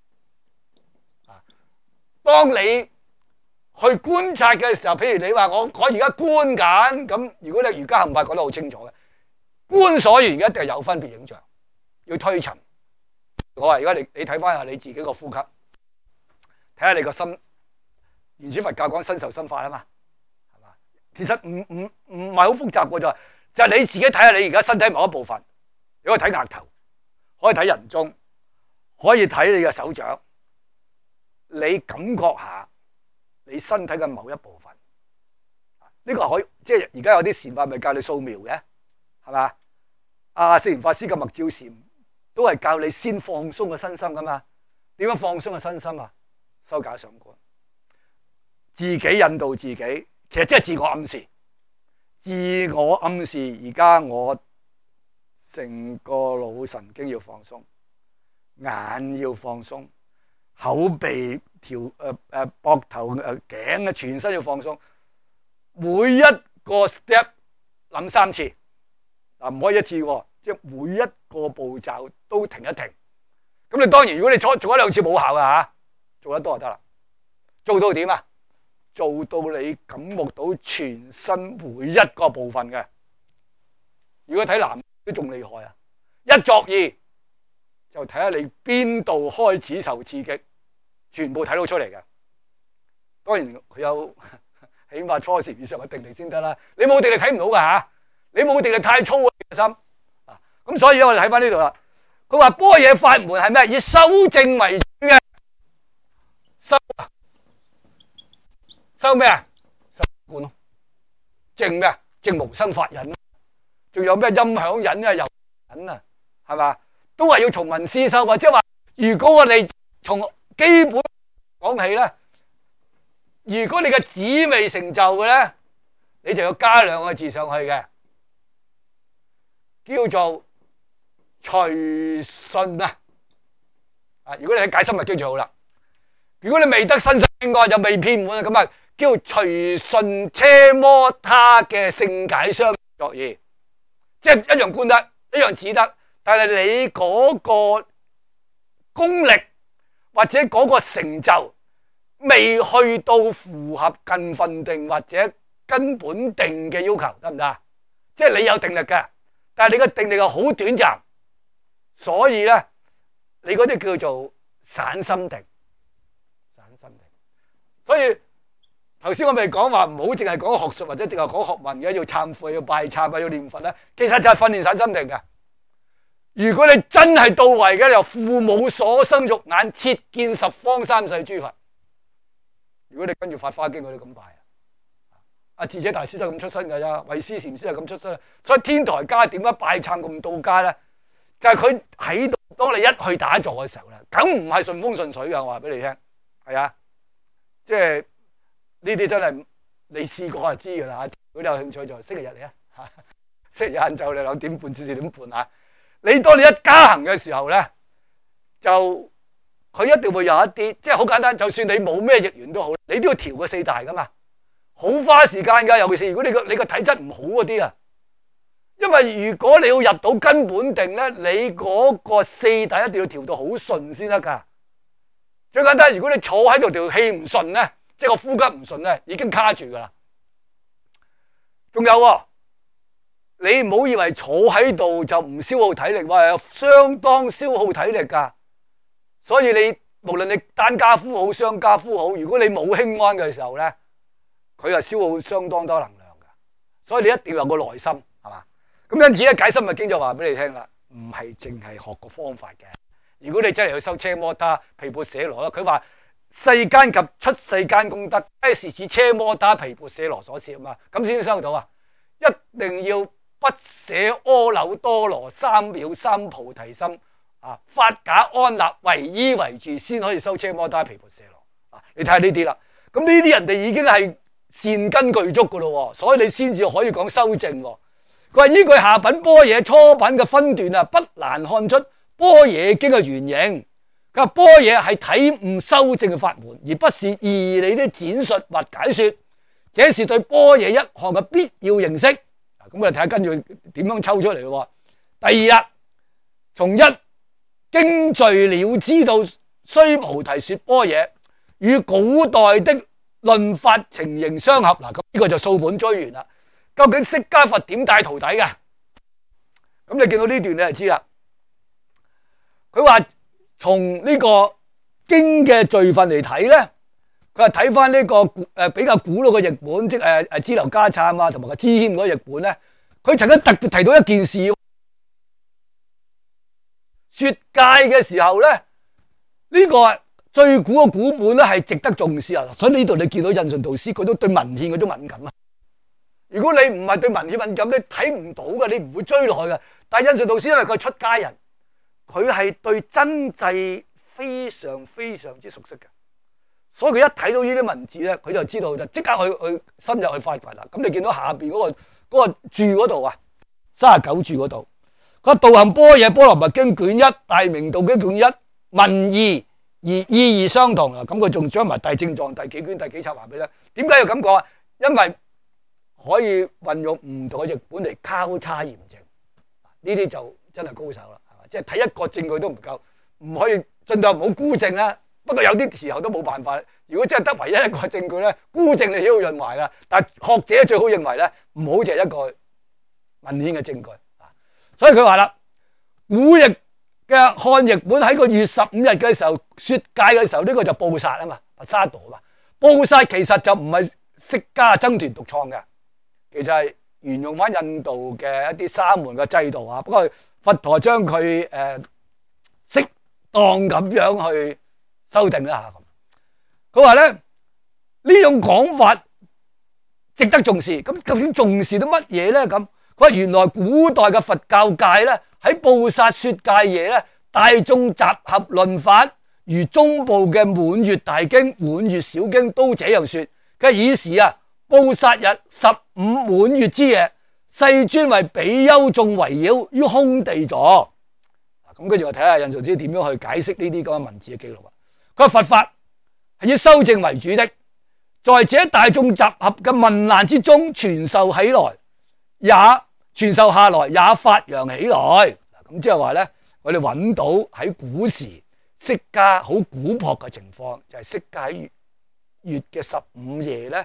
當你去觀察嘅時候，譬如你話我我而家觀緊，咁如果你瑜伽行法講得好清楚嘅，觀所緣一定係有分別影像，要推尋。我話而家你你睇翻下你自己個呼吸，睇下你個心。原始佛教講身受心法啊嘛，係嘛？其實唔唔唔係好複雜嘅，就係就係你自己睇下你而家身體某一部分，你可以睇額頭，可以睇人中，可以睇你嘅手掌。你感覺下你身體嘅某一部分，呢個可以即係而家有啲禪法咪教你掃描嘅，係嘛？阿聖嚴法師嘅默照禪都係教你先放鬆個身心噶嘛？點樣放鬆個身心啊？收假想觀，自己引導自己，其實即係自我暗示，自我暗示。而家我成個腦神經要放鬆，眼要放鬆。口鼻條誒誒膊頭誒頸啊，全身要放鬆。每一個 step 諗三次，嗱唔可以一次喎，即係每一個步驟都停一停。咁你當然，如果你做做一兩次冇效㗎嚇，做得多就得啦。做到點啊？做到你感覺到全身每一個部分嘅。如果睇男都仲厲害啊！一作意就睇下你邊度開始受刺激。全部睇到出嚟嘅，當然佢有起碼初禪以上嘅定力先得啦。你冇定力睇唔到噶吓，你冇定力太粗嘅心啊。咁所以我哋睇翻呢度啦。佢話般若法門係咩？以修正為主嘅，修修咩啊？修觀咯。正咩啊？正無生法忍。仲有咩音響忍啊？柔忍啊？係嘛？都係要從聞思修啊。即係話，如果我哋從基本講起咧，如果你嘅止未成就嘅咧，你就要加兩個字上去嘅，叫做隨順啊！啊，如果你喺解深密經最好啦。如果你未得身心應該就未遍滿啊，咁啊叫隨順奢摩他嘅聖解相作意，即係一樣觀得，一樣止得，但係你嗰個功力或者嗰個成就未去到符合近分定或者根本定嘅要求，得唔得啊？即係你有定力嘅，但係你個定力又好短暫，所以咧你嗰啲叫做散心定，散心定。所以頭先我咪講話唔好淨係講學術或者淨係講學問嘅，要懺悔、要拜懺啊、要念佛咧，其實就係訓練散心定嘅。如果你真係到位嘅，由父母所生育眼，切見十方三世諸佛。如果你跟住《法華經》嗰啲咁拜啊，阿智者大師都係咁出身㗎咋，慧思禪師係咁出身。所以天台家點解拜懺咁到家咧？就係佢喺度，當你一去打坐嘅時候咧，梗唔係順風順水㗎。我話俾你聽，係啊，即係呢啲真係你試過就知㗎啦。如果你有興趣就星期日嚟啊，星期日晏晝你兩點半至四點半啊。你當你一加行嘅時候咧，就佢一定會有一啲，即係好簡單。就算你冇咩逆緣都好，你都要調個四大噶嘛，好花時間噶。尤其是如果你個你個體質唔好嗰啲啊，因為如果你要入到根本定咧，你嗰個四大一定要調到好順先得噶。最簡單，如果你坐喺度條氣唔順咧，即係個呼吸唔順咧，已經卡住噶啦。仲有喎。你唔好以為坐喺度就唔消耗體力，話相當消耗體力噶。所以你無論你單跏趺好、雙跏趺好，如果你冇輕安嘅時候咧，佢係消耗相當多能量噶。所以你一定要有個耐心，係嘛？咁因此咧，解深密經就話俾你聽啦，唔係淨係學個方法嘅。如果你真係去修車摩他、毗缽舍羅啦，佢話世間及出世間功德，皆是此車摩他、毗缽舍羅所攝啊嘛，咁先收到啊！一定要不捨阿耨多羅三藐三菩提心啊，法假安立為依為住，先可以修車摩他毗缽舍羅啊！你睇下呢啲啦，咁呢啲人哋已經係善根具足噶咯，所以你先至可以講修正。佢話依據下品般若初品嘅分段啊，不難看出般若經嘅原型。佢話般若係體悟修正嘅法門，而不是義理的展述或解說，這是對般若一項嘅必要認識。咁我哋睇下跟住點樣抽出嚟咯。第二日，從一經序了知道須菩提說般若，與古代的論法情形相合。嗱，咁呢個就數本追源啦。究竟釋迦佛點帶徒弟嘅？咁你見到呢段你就知啦。佢話從呢個經嘅序分嚟睇咧。佢話睇翻呢個誒比較古老嘅譯本，即係誒誒支流迦讖啊，同埋個支謙嗰個譯本咧，佢曾經特別提到一件事，說戒嘅時候咧，呢個最古嘅古本咧係值得重視啊！所以呢度你見到印順導師佢都對文獻嗰種敏感啊。如果你唔係對文獻敏感，你睇唔到嘅，你唔會追落去嘅。但係印順導師因為佢係出家人，佢係對真諦非常非常之熟悉嘅。所以佢一睇到呢啲文字咧，佢就知道就即刻去去深入去發掘啦。咁你見到下邊嗰個嗰個注嗰度啊，三十九注嗰度，佢話道行般若波羅蜜經卷一、大明道經卷一，文義而意義相同啊。咁佢仲將埋大正藏第幾卷第幾冊話俾你聽。點解要咁講啊？因為可以運用唔同嘅譯本嚟交叉驗證，呢啲就真係高手啦，係嘛？即係睇一個證據都唔夠，唔可以盡量唔好孤證啦。不過有啲時候都冇辦法。如果真係得唯一一個證據咧，孤證你都要認為噶。但係學者最好認為咧，唔好就係一個文獻嘅證據啊。所以佢話啦，古譯嘅漢譯本喺個月十五日嘅時候說戒嘅時候，呢、這個就布薩啊嘛，沙道啊嘛。布薩其實就唔係釋迦僧團獨創嘅，其實係沿用翻印度嘅一啲沙門嘅制度啊。不過佛陀將佢誒適當咁樣去修訂啦吓。佢話咧呢種講法值得重視。咁究竟重視到乜嘢咧？咁佢話原來古代嘅佛教界咧喺布薩說戒夜咧，大眾集合論法，如中部嘅滿月大經、滿月小經都這樣說。佢以時啊，布薩日十五滿月之夜，世尊為比丘眾圍繞於空地坐。咁跟住我睇下印順師點樣去解釋呢啲咁嘅文字嘅記錄啊。佢話佛法係以修正為主的，在這大眾集合嘅問難之中傳授起來，也傳授下來，也發揚起來。咁即係話咧，我哋揾到喺古時釋迦好古樸嘅情況，就係釋迦喺月月嘅十五夜咧，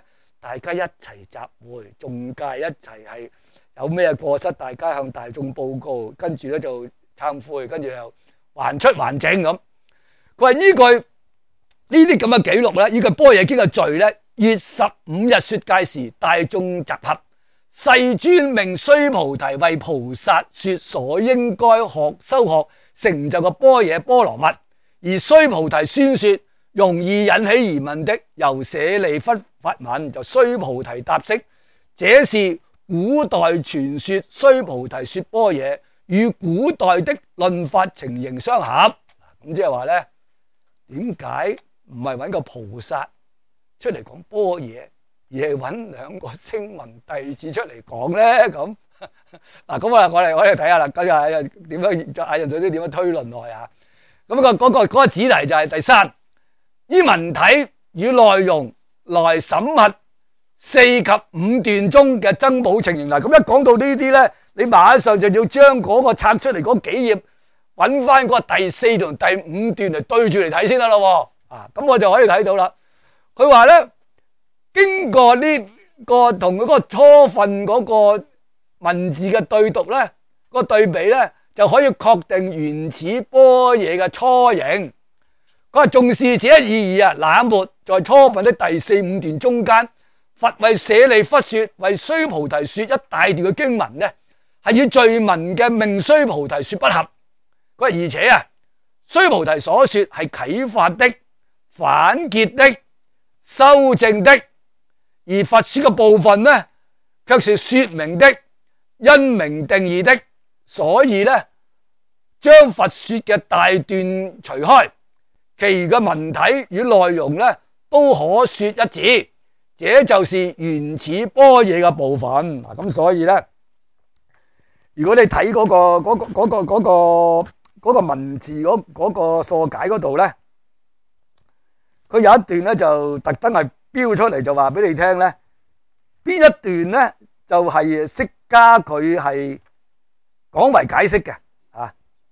大家一齊集會，眾戒一齊係有咩過失，大家向大眾報告，跟住咧就懺悔，跟住又還出還證咁。佢話依據呢啲咁嘅記錄咧，依個般若經嘅序咧，月十五日說戒時，大眾集合，世尊命須菩提為菩薩說所應該學修學成就嘅般若波羅蜜，而須菩提宣說容易引起疑問的，由舍利弗發問，就須菩提答釋，這是古代傳說須菩提說般若，與古代的論法情形相合。咁即係話咧，點解唔係揾個菩薩出嚟講般若，而係揾兩個聲聞弟子出嚟講咧？咁嗱，咁啊，我哋我哋睇下啦，今日點樣阿人做啲點樣推論落去啊？咁個嗰個嗰個子題就係第三，依文體與內容來審核四及五段中嘅增補情形。嗱，咁一講到呢啲咧，你馬上就要將嗰個拆出嚟嗰幾頁，揾翻嗰個第四同第五段嚟對住嚟睇先得咯。啊，咁我就可以睇到啦。佢話咧，經過呢個同嗰個初份嗰個文字嘅對讀咧，個對比咧，就可以確定原始般若嘅初形。佢話重視這一意義啊，那末在初份的第四五段中間，佛為舍利弗說，為須菩提說一大段嘅經文呢，係與序文嘅命須菩提說不合。佢話而且啊，須菩提所說係啟發的、反詰的、修正的，而佛說嘅部分呢，卻是說明的、因明定義的。所以呢，將佛說嘅大段除開，其餘嘅文體與內容呢，都可說一致，這就是原始般若嘅部分。嗱，咁所以呢，如果你睇嗰個嗰個嗰個嗰個嗰個文字嗰嗰個疏解嗰度呢，佢有一段呢就特登係標出嚟，就話俾你聽呢，邊一段呢就係釋迦佢係講為解釋嘅。啊，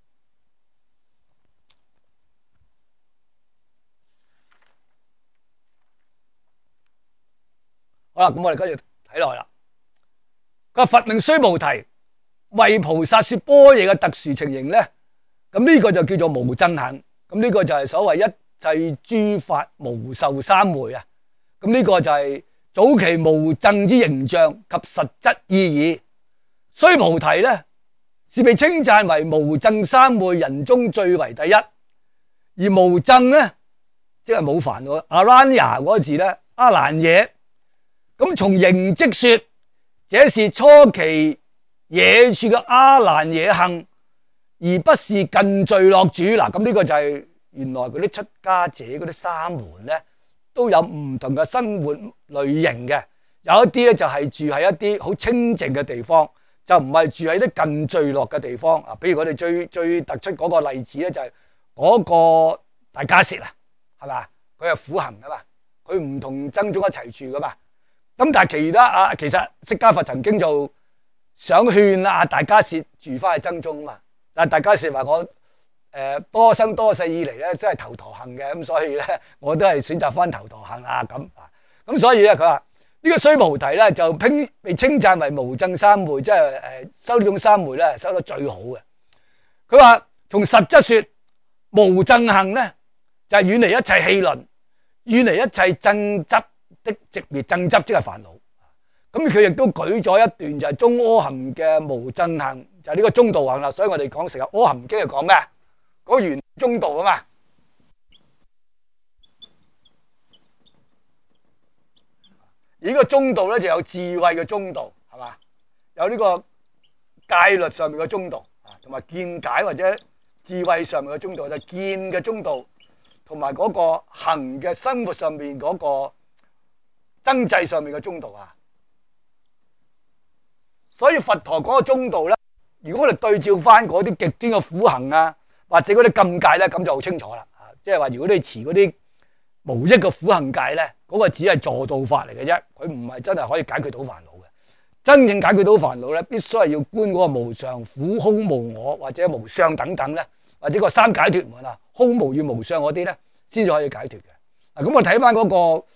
好啦，咁我哋跟住睇落去啦。個佛命須菩提為菩薩說般若嘅特殊情形咧，咁呢個就叫做無諍行。咁呢個就係所謂一切諸法無受三昧啊。咁呢個就係早期無諍之形象及實質意義。須菩提咧是被稱讚為無諍三昧人中最為第一，而無諍咧即係冇煩惱。阿蘭雅嗰個字咧，阿蘭惹。咁從形跡說，這是初期野處嘅阿蘭惹行，而不是近聚落主。嗱，咁呢個就係原來嗰啲出家者嗰啲沙門咧，都有唔同嘅生活類型嘅。有一啲咧就係住喺一啲好清靜嘅地方，就唔係住喺啲近聚落嘅地方。啊，比如我哋最最突出嗰個例子咧，就係嗰個大迦葉啊，係嘛？佢係苦行噶嘛，佢唔同僧眾一齊住噶嘛。咁但係其他啊，其實釋迦佛曾經就想勸啊大迦葉住翻去僧中啊嘛，但係大迦葉話我誒多生多世以嚟咧，真係頭陀行嘅，咁所以咧我都係選擇翻頭陀行啊咁啊，咁所以咧佢話呢個須菩提咧就拼被稱讚為無諍三昧，即係誒修呢種三昧咧修得最好嘅。佢話從實質說，無諍行咧就係遠離一切戲論，遠離一切爭執的直滅爭執，即係煩惱。咁佢亦都舉咗一段就係中阿含嘅無諍行，就係呢個中道行啦。所以我哋講成日阿含經係講咩？嗰圓中道啊嘛。而呢個中道咧就有智慧嘅中道，係嘛？有呢個戒律上面嘅中道啊，同埋見解或者智慧上面嘅中道，就係見嘅中道，同埋嗰個行嘅生活上面嗰個爭制上面嘅中道啊。所以佛陀講嘅中道咧，如果我哋對照翻嗰啲極端嘅苦行啊，或者嗰啲禁戒咧，咁就好清楚啦。啊，即係話如果你持嗰啲無益嘅苦行戒咧，嗰個只係助道法嚟嘅啫，佢唔係真係可以解決到煩惱嘅。真正解決到煩惱咧，必須係要觀嗰個無常、苦、空、無我或者無相等等咧，或者個三解脫門啊，空無與無相嗰啲咧，先至可以解脫嘅。嗱，咁我睇翻嗰個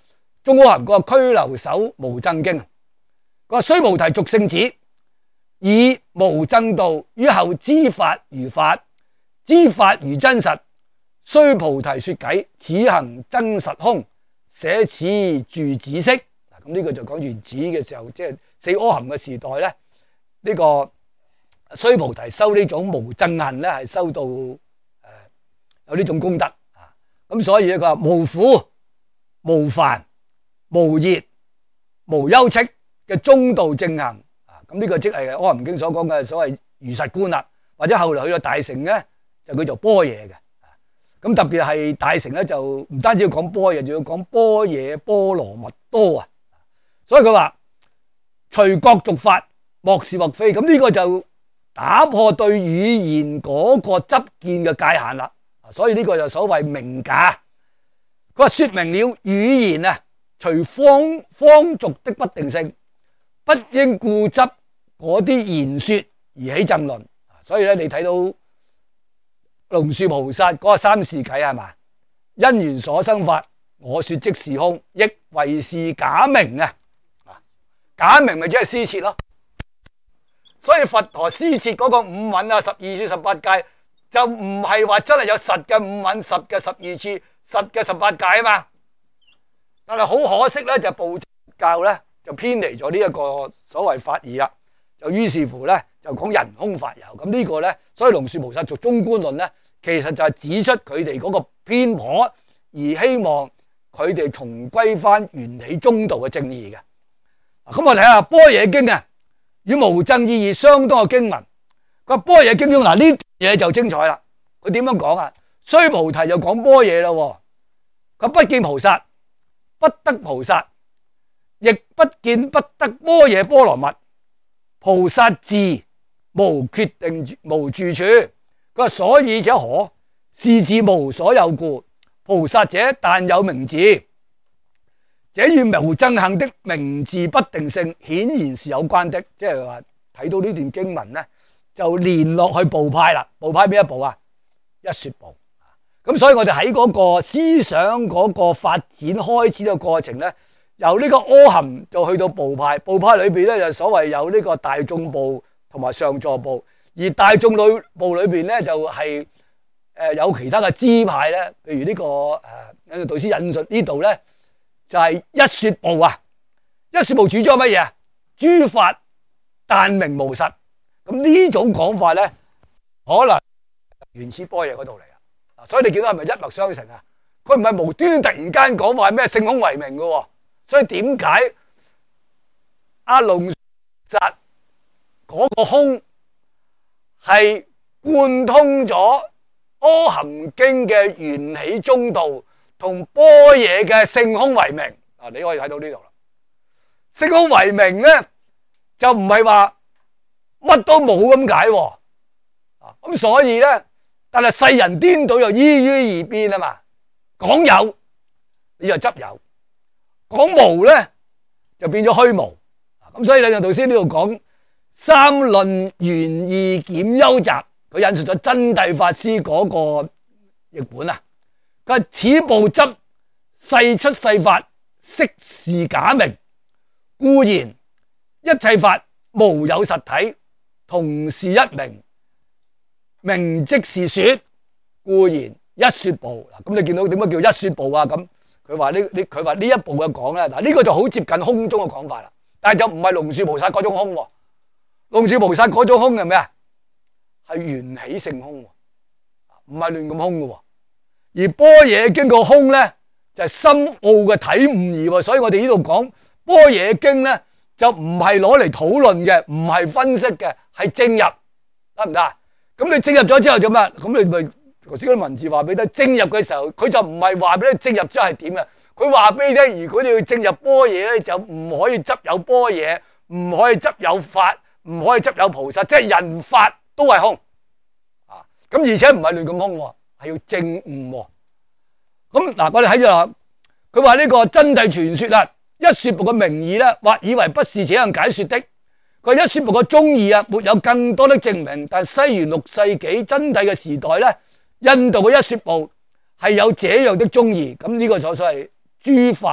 中阿含個拘留守無諍經，個須菩提續聖子，以無諍道於後知法如法，知法如真實，須菩提說偈，此行真實空，捨此住止息。嗱，咁呢個就講原始嘅時候，即係四阿含嘅時代咧，呢、這個須菩提修呢種無諍行咧，係修到誒、呃、有呢種功德啊。咁所以咧，佢話無苦、無煩、無熱、無憂戚嘅中道正行啊。咁呢個即係阿含經所講嘅所謂如實觀啦，或者後來去到大乘咧，就叫做般若嘅。咁特別係大乘咧，就唔單止要講般若，仲要講般若波羅蜜多啊。所以佢話隨各續法，莫是或非。咁呢個就打破對語言嗰個執見嘅界限啦。所以呢個就所謂明假。佢話說明了語言啊，隨方方俗的不定性，不應固執嗰啲言說而起爭論。所以咧，你睇到龍樹菩薩嗰個三事偈係嘛？因緣所生法，我說即是空，亦為是假名啊！假名咪即係施設咯。所以佛陀施設嗰個五蘊啊、十二處、十八界，就唔係話真係有實嘅五蘊、實嘅十二處、實嘅十八界啊嘛。但係好可惜咧，就部教咧就偏離咗呢一個所謂法義啦。就於是乎咧，就講人空法有。咁呢個咧，所以龍樹菩薩續中觀論咧，其實就係指出佢哋嗰個偏頗，而希望佢哋重歸翻緣起中道嘅正義嘅。咁我睇下般若經啊，與無諍意義相當嘅經文。個般若經中嗱呢嘢就精彩啦。佢點樣講啊？須菩提就講般若咯。佢不見菩薩，不得菩薩，亦不見不得般若波羅蜜。菩薩自無決定無住處。佢話所以者何？是自無所有故。菩薩者但有名字，這與無諍行的名字不定性顯然是有關的。即係話睇到呢段經文咧，就連落去部派啦。部派邊一部啊？一說部。咁所以我哋喺嗰個思想嗰個發展開始嘅過程咧，由呢個阿含就去到部派。部派裏邊咧就所謂有呢個大眾部同埋上座部，而大眾裏部裏邊咧就係、是、誒有其他嘅支派咧，譬如呢、這個誒有個導師引述呢度咧就係、是、一說部啊。一說部主張乜嘢啊？諸法但名無實。咁呢種講法咧，可能原始般若嗰度嚟啊。所以你見到係咪一脈相承啊？佢唔係無端突然間講話咩性空為名嘅。所以點解阿龍薩嗰個空係貫通咗阿含經嘅緣起中道同般若嘅性空為名啊？你可以睇到呢度啦。性空為名咧就唔係話乜都冇咁解啊。咁所以咧，但係世人顛倒又依於而變啊嘛。講有你就執有。講無咧就變咗虛無，咁所以咧，導師呢度講三論緣義檢優集，佢引述咗真諦法師嗰個譯本啊。佢話此部執世出世法，悉是假名，固然一切法無有實體，同是一名，名即是說，固然一說部。嗱，咁你見到點解叫一說部啊？咁佢話呢呢佢話呢一部嘅講咧，嗱呢個就好接近空中嘅講法啦，但係就唔係龍樹菩薩嗰種空喎。龍樹菩薩嗰種空係咩啊？係緣起性空，唔係亂咁空嘅。而般若經個空咧就係深奧嘅體悟義，所以我哋呢度講般若經咧就唔係攞嚟討論嘅，唔係分析嘅，係證入，得唔得啊？咁你證入咗之後做咩？咁你咪頭先嗰啲文字話俾你聽，證入嘅時候佢就唔係話俾你證入之後係點嘅，佢話俾你聽，如果你要證入般若咧，就唔可以執有般若，唔可以執有法，唔可以執有菩薩，即係人法都係空啊！咁而且唔係亂咁空，係要證悟。咁嗱，我哋睇咗啦，佢話呢個真諦傳說啦，一說部嘅名義咧，或以為不是這樣解說的。佢一說部嘅宗義啊，沒有更多的證明，但西元六世紀真諦嘅時代咧，印度嘅一說部係有這樣的宗義。咁呢個所謂諸法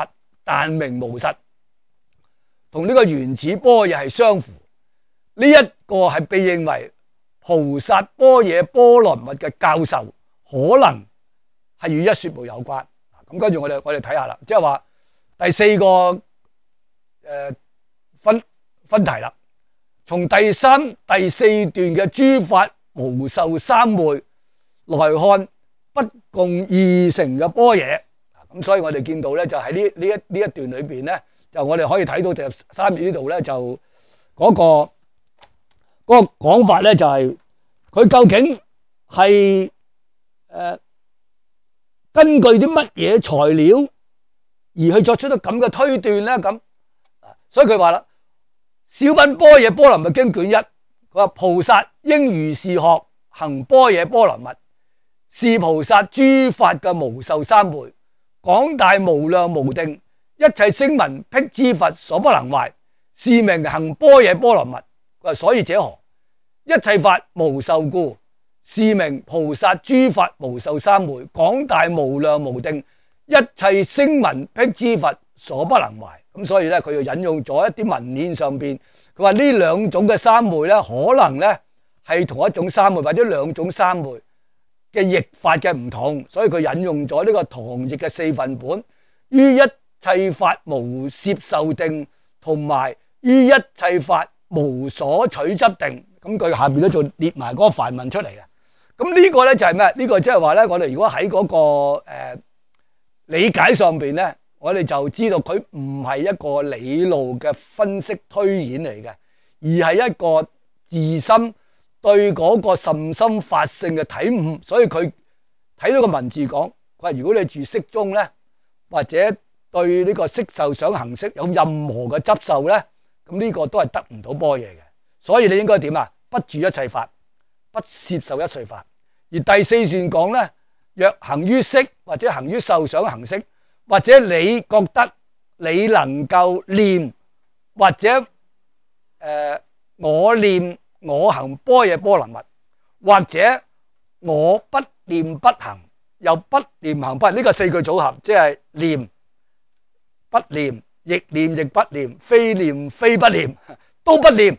但名無實，同呢個原始般若係相符。呢、這、一個係被認為菩薩般若波羅蜜嘅教授，可能係與一說無有關。咁跟住我哋我哋睇下啦，即係話第四個誒、呃、分分題啦。從第三、第四段嘅諸法無受三昧來看，不共二成嘅般若。咁所以我哋見到咧，就喺呢呢一呢一段裏邊咧，就我哋可以睇到第三頁呢度咧，就嗰、那個嗰、那個講法咧，就係、是、佢究竟係誒、呃、根據啲乜嘢材料而去作出咗咁嘅推斷咧？咁啊，所以佢話啦。小品般若波羅蜜經卷一，佢話菩薩應如是學行般若波羅蜜，是菩薩諸法嘅無受三昧，廣大無量無定，一切聲聞辟支佛所不能壞，是名行般若波羅蜜。佢話所以者何？一切法無受故，是名菩薩諸法無受三昧，廣大無量無定，一切聲聞辟支佛所不能壞。咁所以咧，佢又引用咗一啲文獻上邊，佢話呢兩種嘅三昧咧，可能咧係同一種三昧或者兩種三昧嘅譯法嘅唔同，所以佢引用咗呢個唐譯嘅四分本，於一切法無攝受定，同埋於一切法無所取執定。咁佢下邊咧就列埋嗰個梵文出嚟嘅。咁呢個咧就係咩？呢個即係話咧，我哋如果喺嗰個誒理解上邊咧。我哋就知道佢唔係一個理路嘅分析推演嚟嘅，而係一個自心對嗰個甚深法性嘅體悟。所以佢睇到個文字講，佢話如果你住色中咧，或者對呢個色受想行識有任何嘅執受咧，咁呢個都係得唔到般若嘅。所以你應該點啊？不住一切法，不攝受一切法。而第四段講咧，若行於色或者行於受想行識，或者你覺得你能夠念，或者誒、呃、我念我行般若波羅蜜，或者我不念不行，又不念行不行，呢、這個四句組合，即係念不念，亦念亦不念，非念非不念，都不念，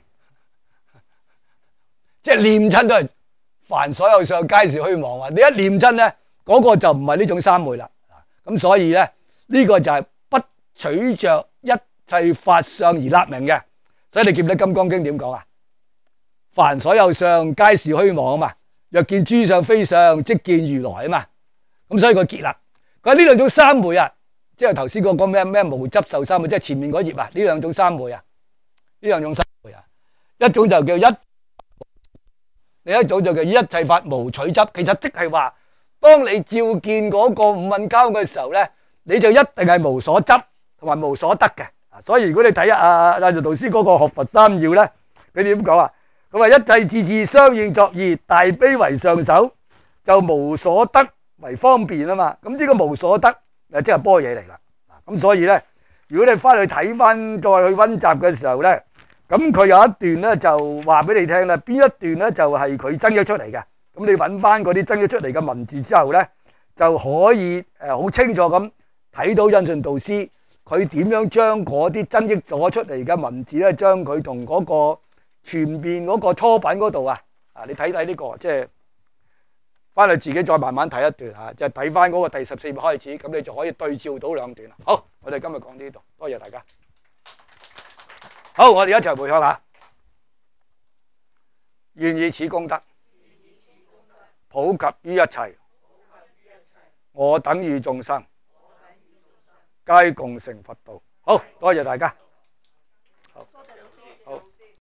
即係念親都係凡所有相皆是虛妄啊！你一念親咧，嗰、那個就唔係呢種三昧啦。咁所以咧。呢個就係不取着一切法相而立名嘅，所以你記唔記得《金剛經》點講啊？凡所有相皆是虛妄啊嘛，若見諸相非相，即見如來啊嘛。咁所以佢結啦。佢話呢兩種三昧啊，即係頭先嗰個咩咩無執受三昧，即係前面嗰頁啊，呢兩種三昧啊，呢兩種三昧啊，一種就叫一，另一種就叫一切法無取執。其實即係話，當你照見嗰個五蘊交嘅時候咧。你就一定係無所執同埋無所得嘅，所以如果你睇下阿阿道師嗰個學佛三要咧，佢點講啊？佢話一切智智相應作意，大悲為上首，就無所得為方便啊嘛。咁呢個無所得誒，即係般若嚟啦。咁所以咧，如果你翻去睇翻再去溫習嘅時候咧，咁佢有一段咧就話俾你聽啦，邊一段咧就係佢增咗出嚟嘅。咁你揾翻嗰啲增咗出嚟嘅文字之後咧，就可以誒好清楚咁。睇到印順導師佢點樣將嗰啲增益咗出嚟嘅文字咧，將佢同嗰個全面嗰個初品嗰度啊，啊你睇睇呢個，即係翻去自己再慢慢睇一段啊，即係睇翻嗰個第十四頁開始，咁你就可以對照到兩段啦。好，我哋今日講呢度，多謝大家。好，我哋一齊回向下，願以此功德普及於一切，我等與眾生皆共成佛道。好，多謝大家。